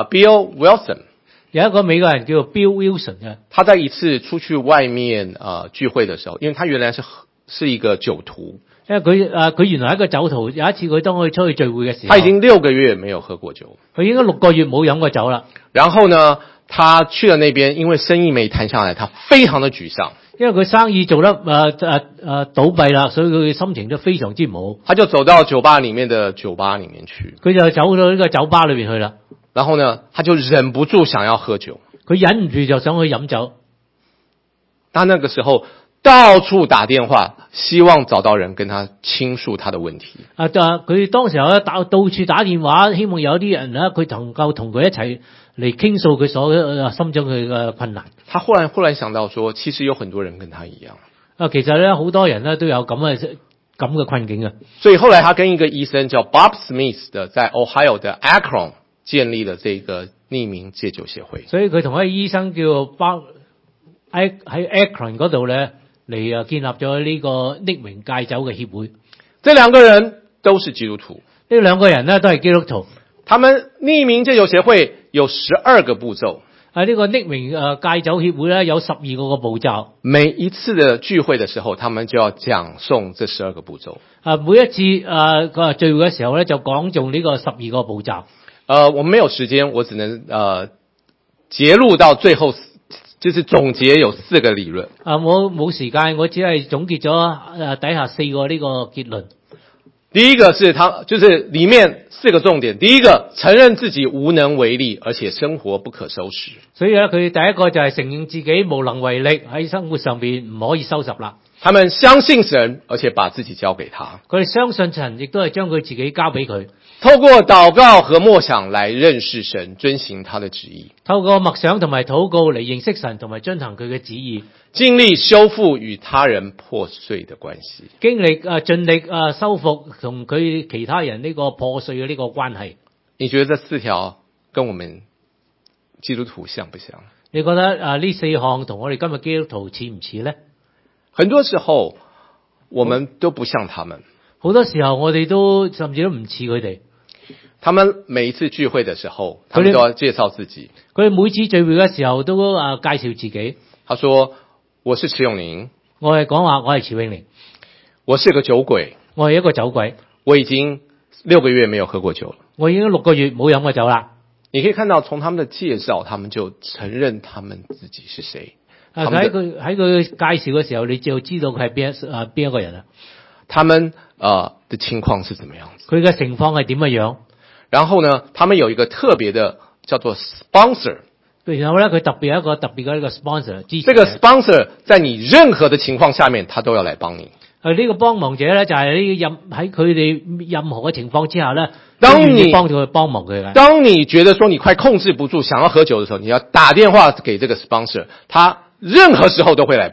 Wilson， 有一個美國人叫做 Bill Wilson 嘅。 他在一次出去外面聚會的時候，因為他原來是一個酒徒。 因為佢原來係一個酒徒，有一次佢當佢出去聚會嘅時候， 他已經6個月沒有喝過酒， 佢應該6個月冇飲過酒啦。 然後呢，他去了那邊，因為生意沒談下來，他非常的沮喪。 因為佢生意做得倒閉啦，所以佢嘅心情都非常之唔好。 他就走到酒吧裡面的酒吧裡面去， 佢就走到呢個酒吧裏邊去啦。 然後呢，他就忍不住想要喝酒， 佢忍唔住就想去飲酒。 他那個時候到處打電話，希望找到人跟他傾訴他的問題。 佢當時候咧到處打電話，希望有啲人咧佢能夠同佢一齊嚟傾訴佢所心中佢嘅困難。 他忽然想到說，其實有很多人跟他一樣。 其實咧好多人咧都有咁嘅困境嘅。 所以後來他跟一個醫生叫 Bob Smith 的，在 Ohio 的 Akron 建立了這個匿名戒酒協會。 所以佢同一個醫生叫 Bob 喺 Akron 嗰度咧嚟建立咗呢個匿名戒酒嘅協會。 這兩個人都是基督徒。 呢兩個人咧都係基督徒。 他們匿名戒酒協會有12個步驟。 呢個匿名戒酒協會咧有12個步驟。每一次的聚會的時候，他們就要講誦這12個步驟。 每一次聚會嘅時候咧就講誦呢個12個步驟。 我們沒有時間，我只能節錄到最後，就是總結有4個理論。 我冇時間，我只係總結咗底下4個呢個結論。 第一個是就是裡面4個重點。第一個，承認自己無能為力，而且生活不可收拾。 所以咧，佢第一個就係承認自己無能為力，喺生活上邊唔可以收拾啦。 他們相信神，而且把自己交給他。 佢哋相信神，亦都係將佢自己交俾佢。 透過禱告和默想來認識神，遵行他的旨意。 透過默想同埋禱告嚟認識神，同埋遵行佢嘅旨意。 盡力修復與他人破碎的關係。 盡力修復同佢其他人呢個破碎嘅呢個關係。 你覺得這4條跟我們基督徒像不像？ 你覺得呢4項同我哋今日基督徒似唔似呢？ 很多時候我們都不像他們。 好多時候我哋都甚至都唔似佢哋。 他們每一次聚會的時候，他們都要介紹自己。 佢哋每次聚會嘅時候都介紹自己。 他說：我是池永寧。 我係講話我係池永寧。 我是個酒鬼。 我係一個酒鬼。 我已經6個月沒有喝過酒了。 我已經6個月冇飲過酒啦。 你可以看到從他們的介紹，他們就承認他們自己是誰。 喺佢介紹嘅時候，你就知道佢係邊一個人啦。 他們的情況是怎麼樣子？ 佢嘅情況係點嘅樣？ 然後呢，他們有一個特別的叫做 sponsor。 然後咧，佢特別有一個特別嘅一個 sponsor。 這個 sponsor 在你任何的情況下面，他都要來幫你。 呢個幫忙者咧，就係喺佢哋任何嘅情況之下咧， 當你幫佢幫忙佢嘅。 當你覺得說你快控制不住，想要喝酒的時候，你要打電話給這個 sponsor，他任何時候都會來幫你。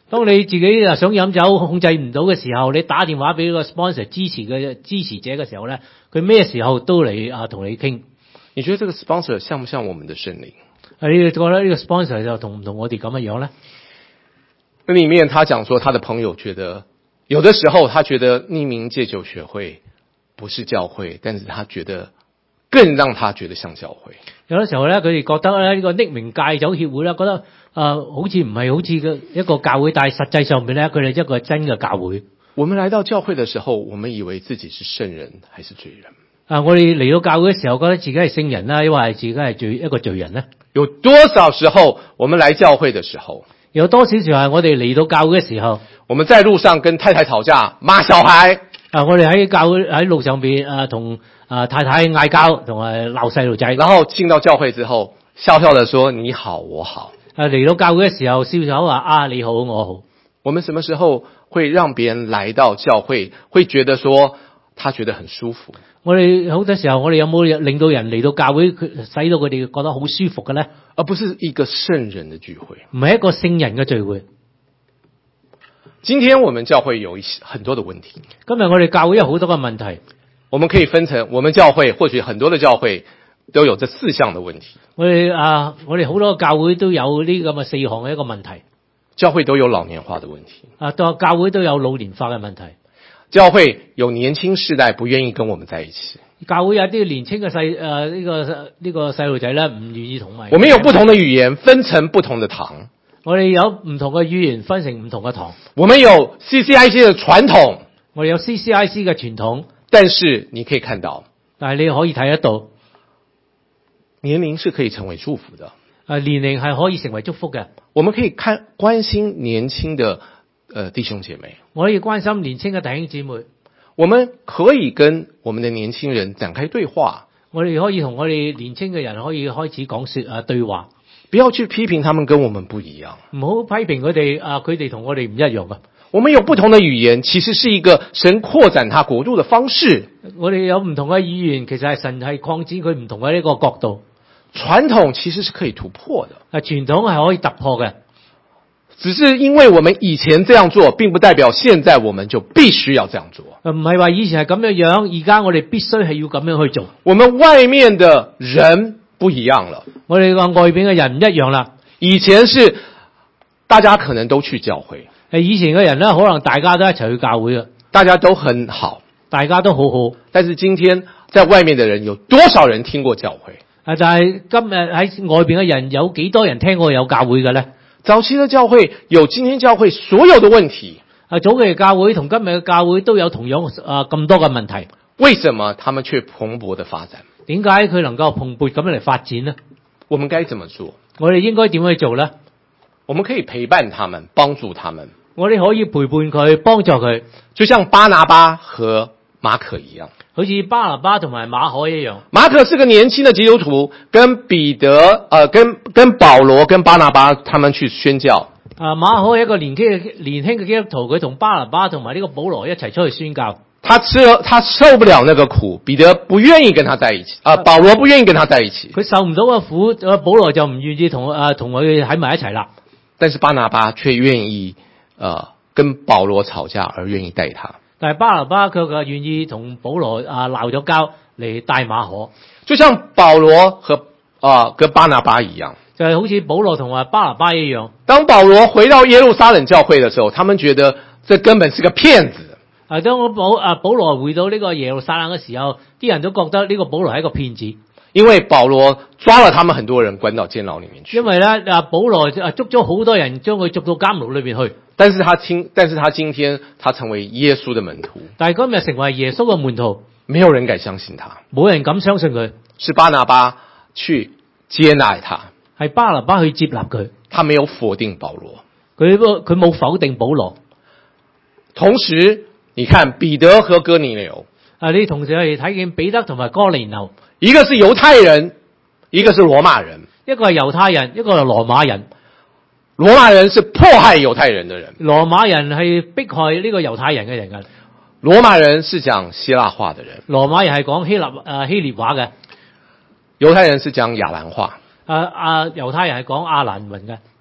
當你自己想飲酒控制唔到嘅時候，你打電話俾個 sponsor 支持者嘅時候咧，佢咩時候都嚟同你傾。 你覺得這個 sponsor 像不像我們的聖靈？ 你覺得呢個 sponsor 就同唔同我哋咁樣咧？ 那裡面他講說，他的朋友覺得有的時候他覺得匿名戒酒學會不是教會，但是他覺得更讓他覺得像教會。 有啲時候咧，佢哋覺得咧呢個匿名戒酒協會咧，覺得好似唔係好似一個教會，但係實際上面咧，佢哋一個真嘅教會。 我們來到教會的時候，我們以為自己是聖人還是罪人？ 我哋嚟到教會嘅時候，覺得自己係聖人啦，抑或係自己係一個罪人咧？ 有多少時候我們來教會的時候， 有多少時係我哋嚟到教會嘅時候， 我們在路上跟太太吵架，罵小孩。 我哋喺教會喺路上邊同太太嗌交，同埋鬧細路仔。 然後進到教會之後，笑笑地說你好我好。 嚟到教會嘅時候，笑笑話你好我好。 我們什麼時候會讓別人來到教會，會覺得說他覺得很舒服？ 我哋好多時候，我哋有冇令到人嚟到教會，使到佢哋覺得好舒服嘅咧？ 而不是一個聖人的聚會， 唔係一個聖人嘅聚會。 今天我們教會有很多的問題。 今日我哋教會有好多嘅問題。 我們可以分成，我們教會或許很多的教會都有這4項的問題。 我哋好多教會都有呢咁嘅4項嘅一個問題。 教會都有老年化的問題。 教會都有老年化嘅問題。 教會有年輕世代不願意跟我們在一起。 教會有啲年輕嘅呢個細路仔咧，唔願意同埋。 我們有不同的語言，分成不同的堂。 我哋有唔同嘅語言，分成唔同嘅堂。 我們有 CCIC 的傳統， 我哋有 CCIC 嘅傳統。 但是你可以看到， 但係你可以睇得到， 年齡是可以成為祝福的。 年齡係可以成為祝福嘅。 我們可以關心年輕的弟兄姐妹。 我可以關心年輕嘅弟兄姊妹。 我們可以跟我們的年輕人展開對話。 我哋可以同我哋年輕嘅人可以開始講說對話。 不要去批評他們跟我們不一樣。 唔好批評佢哋佢哋同我哋唔一樣啊。 我們有不同的語言，其實是一個神擴展他國度的方式。 我哋有唔同嘅語言，其實係神係擴展佢唔同嘅呢個角度。 傳統其實是可以突破的。 傳統係可以突破嘅。 只是因為我們以前這樣做，並不代表現在我們就必須要這樣做。 唔係話以前係咁樣，而家我哋必須係要咁樣去做。 我們外面的人不一樣了。 我哋個外邊嘅人唔一樣啦。 以前是大家可能都去教會。 以前嘅人咧，可能大家都一齊去教會嘅， 大家都很好， 大家都好好。 但是今天在外面的人有多少人聽過教會？ 但係今日喺外邊嘅人有幾多人聽過有教會嘅咧？ 早期的教會有今天教會所有的問題。 早期嘅教會同今日嘅教會都有同樣咁多嘅問題。 為什麼他們卻蓬勃的發展？ 點解佢能夠蓬勃咁樣嚟發展呢？ 我們該怎麼做？ 我哋應該點去做呢？ 我們可以陪伴他們，幫助他們。 我哋可以陪伴佢，幫助佢， 就像巴拿巴和馬可一樣， 好似巴拿巴同埋馬可一樣。 馬可是個年輕的基督徒，跟彼得、跟保羅、跟巴拿巴他們去宣教。 馬可係一個年輕嘅基督徒，佢同巴拿巴同埋呢個保羅一齊出去宣教。 他受不了那個苦，彼得不願意跟他在一起，保羅不願意跟他在一起。 佢受唔到個苦，保羅就唔願意同佢喺埋一齊啦。 但是巴拿巴卻願意跟保羅吵架而願意帶他。 但係巴拿巴佢願意同保羅鬧咗交嚟帶馬可， 就像保羅和跟巴拿巴一樣， 就係好似保羅同埋巴拿巴一樣。 當保羅回到耶路撒冷教會的時候，他們覺得這根本是個騙子。 當保羅回到呢個耶路撒冷嘅時候，啲人都覺得呢個保羅係一個騙子， 因為保羅抓了他們很多人關到監牢裡面去。 因為咧保羅捉咗好多人，將佢捉到監牢裏邊去。 但是他今天他成為耶穌的門徒， 但係今日成為耶穌嘅門徒， 沒有人敢相信他， 冇人敢相信佢。 是巴拿巴去接納他， 係巴拿巴去接納佢， 他沒有否定保羅， 佢冇否定保羅。 同時，你看彼得和哥尼流， 你同時係睇見彼得同埋哥尼流， 一個是猶太人，一個是羅馬人， 一個係猶太人，一個係羅馬人。 羅馬人是迫害猶太人的人， 羅馬人係迫害呢個猶太人嘅人嘅。 羅馬人是講希臘話的人， 羅馬人係講希臘話嘅。 猶太人是講亞蘭話， 猶太人係講亞蘭文嘅。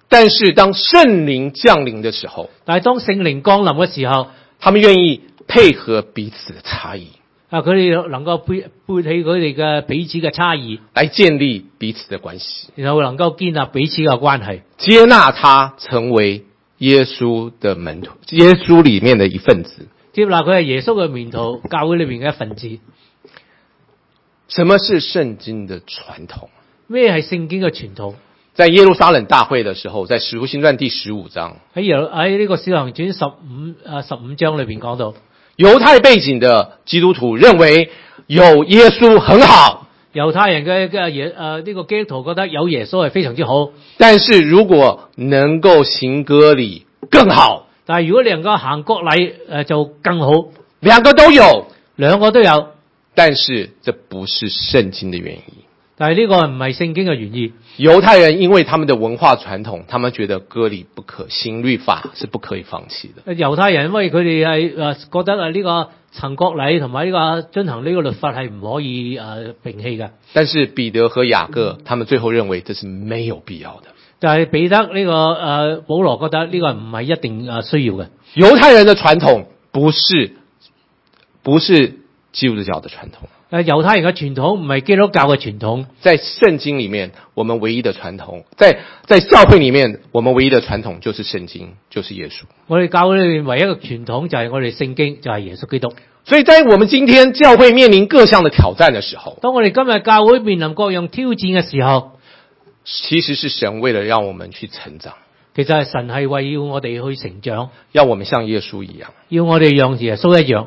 但是當聖靈降臨的時候， 但係當聖靈降臨嘅時候， 他們願意配合彼此的差異， 佢哋能夠背起佢哋嘅彼此嘅差異， 來建立彼此的關係， 然後能夠建立彼此嘅關係， 接納他成為耶穌的門徒，耶穌裡面的一份子。 接納佢係耶穌嘅門徒，教會裏邊嘅一份子。 什麼是聖經的傳統？ 咩係聖經嘅傳統？ 在耶路撒冷大會的時候，在使徒行傳第15章， 喺呢個使徒行傳15章裏邊講到， 猶太背景的基督徒認為有耶穌很好， 猶太人嘅呢個基督徒覺得有耶穌係非常之好， 但是如果能夠行割禮更好。 但係如果你能夠行割禮就更好， 兩個都有， 兩個都有， 但是這不是聖經的原意。 但係呢個唔係聖經嘅原意。 猶太人因為他們的文化傳統，他們覺得割禮不可行，律法是不可以放棄的。 猶太人因為佢哋係覺得呢個行割禮同埋呢個遵行呢個律法係唔可以摒棄嘅。 但是彼得和雅各他們最後認為這是沒有必要的。 但係彼得呢個保羅覺得呢個唔係一定需要嘅。 猶太人的傳統不是基督教的傳統。 猶太人嘅傳統唔係基督教嘅傳統。 在聖經裡面，我們唯一的傳統，在教會裡面，我們唯一的傳統就是聖經，就是耶穌。 我哋教會裏面唯一嘅傳統就係我哋聖經，就係耶穌基督。 所以在我們今天教會面臨各項的挑戰的時候， 當我哋今日教會面臨各樣挑戰嘅時候， 其實是神為了讓我們去成長。 其實係神係為要我哋去成長， 要我們像耶穌一樣， 要我哋像耶穌一樣。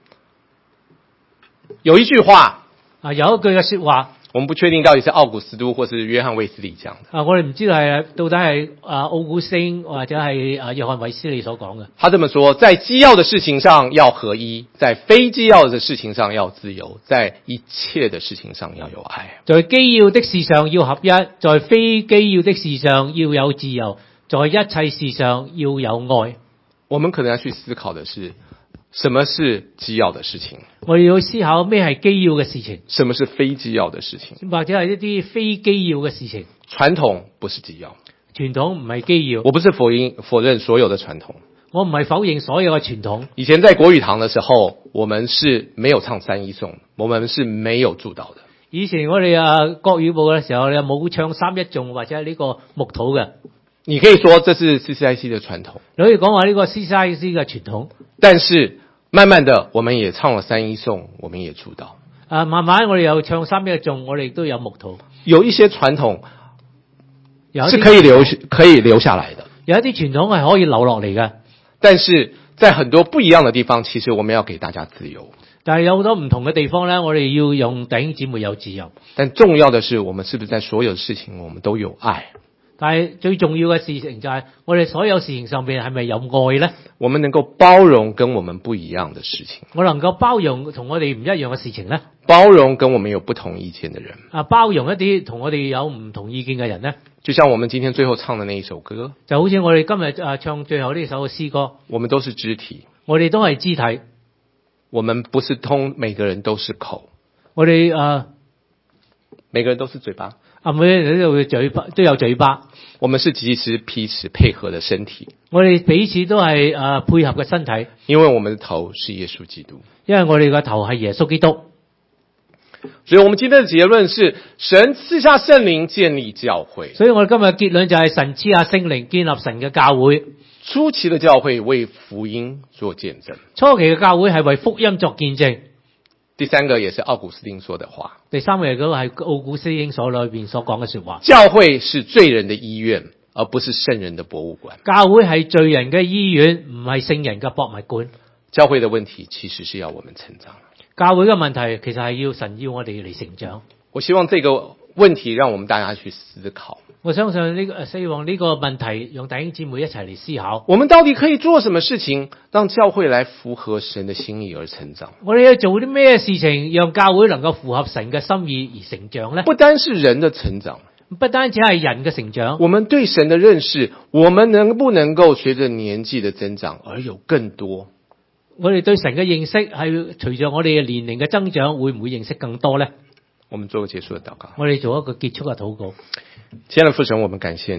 有一句話有一句嘅說話， 我們不確定到底是奧古斯都或是約翰衛斯理講的。 我哋唔知道係到底係奧古斯丁或者係約翰衛斯理所講嘅。 他這麼說：在基要的事情上要合一，在非基要的事情上要自由，在一切的事情上要有愛。 在基要的事上要合一，在非基要的事上要有自由，在一切事上要有愛。 我們可能要去思考的是，什麼是基要的事情？ 我哋要思考咩係基要嘅事情， 什麼是非基要的事情？ 或者係一啲非基要嘅事情。 傳統不是基要， 傳統唔係基要。 我不是否認所有的傳統， 我唔係否認所有嘅傳統。 以前在國語堂的時候，我們是沒有唱三一頌，我們是沒有祝禱的。 以前我哋國語部嘅時候，你冇唱三一頌或者呢個牧禱嘅。 你可以說這是 CCIC 的傳統， 你可以講話呢個 CCIC 嘅傳統。 但是慢慢的，我們也唱了三一頌，我們也祝禱。 慢慢我哋又唱三一頌，我哋都有牧禱。 有一些傳統是可以留下來的， 有一啲傳統係可以留落嚟嘅。 但是在很多不一樣的地方，其實我們要給大家自由。 但係有好多唔同嘅地方咧，我哋要用弟兄姊妹有自由。 但重要的是，我們是不是在所有事情我們都有愛？ 但係最重要嘅事情就係我哋所有事情上邊係咪有愛呢？ 我們能夠包容跟我們不一樣的事情， 我能夠包容同我哋唔一樣嘅事情呢？ 包容跟我們有不同意見的人， 包容一啲同我哋有唔同意見嘅人呢？ 就像我們今天最後唱的那一首歌， 就好似我哋今日唱最後呢首嘅詩歌， 我們都是肢體， 我哋都係肢體， 我們不是通每個人都是口， 我哋每個人都是嘴巴。 每個人都有嘴巴， 我們是彼此配合的身體， 我哋彼此都係配合嘅身體， 因為我們的頭是耶穌基督， 因為我哋個頭係耶穌基督。 所以我們今天的結論是神賜下聖靈建立教會， 所以我哋今日結論就係神賜下聖靈建立神嘅教會。 初期的教會為福音做見證， 初期嘅教會係為福音作見證。 第三個也是奧古斯丁說的話， 第三個嗰個係奧古斯丁所裏邊所講嘅說話。 教會是罪人的醫院，而不是聖人的博物館。 教會係罪人嘅醫院，唔係聖人嘅博物館。 教會的問題其實是要我們成長， 教會嘅問題其實係要神要我哋嚟成長。 我希望這個問題讓我們大家去思考。 我相信希望呢個問題讓弟兄姊妹一齊嚟思考。 我們到底可以做什麼事情，讓教會來符合神的心意而成長？ 我哋要做啲咩事情，讓教會能夠符合神嘅心意而成長呢？ 不單是人的成長， 不單止係人嘅成長， 我們對神的認識，我們能不能夠隨着年紀的增長而有更多？ 我哋對神嘅認識係隨着我哋嘅年齡嘅增長，會唔會認識更多呢？ 我們做個結束的禱告。 我哋做一個結束嘅禱告。 親愛的父神，我們感謝你。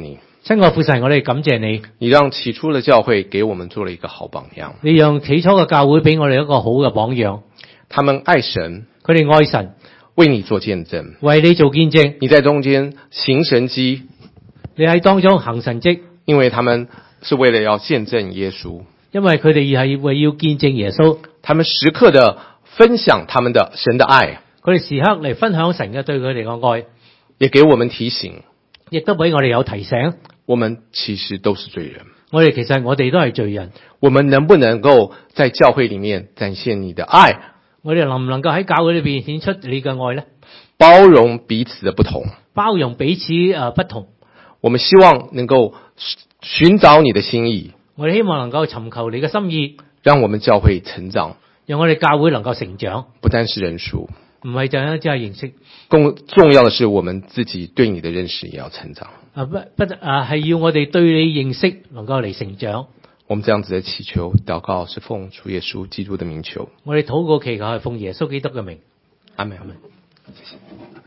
親愛父神，我哋感謝你， 你讓起初的教會給我們做了一個好榜樣。 你讓起初嘅教會俾我哋一個好嘅榜樣， 他們愛神， 佢哋愛神， 為你做見證。 為你做見證， 你在中間行神蹟， 你喺當中行神蹟， 因為他們是為了要見證耶穌， 因為佢哋係為要見證耶穌， 他們時刻的分享他們的神的愛， 佢哋時刻嚟分享神嘅對佢哋嘅愛， 也給我們提醒， 亦都俾我哋有提醒， 我們其實都是罪人。 我哋都係罪人， 我們能不能夠在教會裡面展現你的愛？ 我哋能唔能夠喺教會裏邊顯出你嘅愛呢？ 包容彼此的不同， 包容彼此不同。 我們希望能夠尋找你的心意， 我哋希望能夠尋求你嘅心意， 讓我們教會成長， 讓我哋教會能夠成長， 不單是人數， 唔係就係只係認識， 更重要的是我們自己對你的認識也要成長。 係要我哋對你認識能夠嚟成長。 我們這樣子的祈求禱告是奉主耶穌基督的名求。 我哋禱告祈求係奉耶穌基督嘅名。 阿門。 阿門。 謝謝。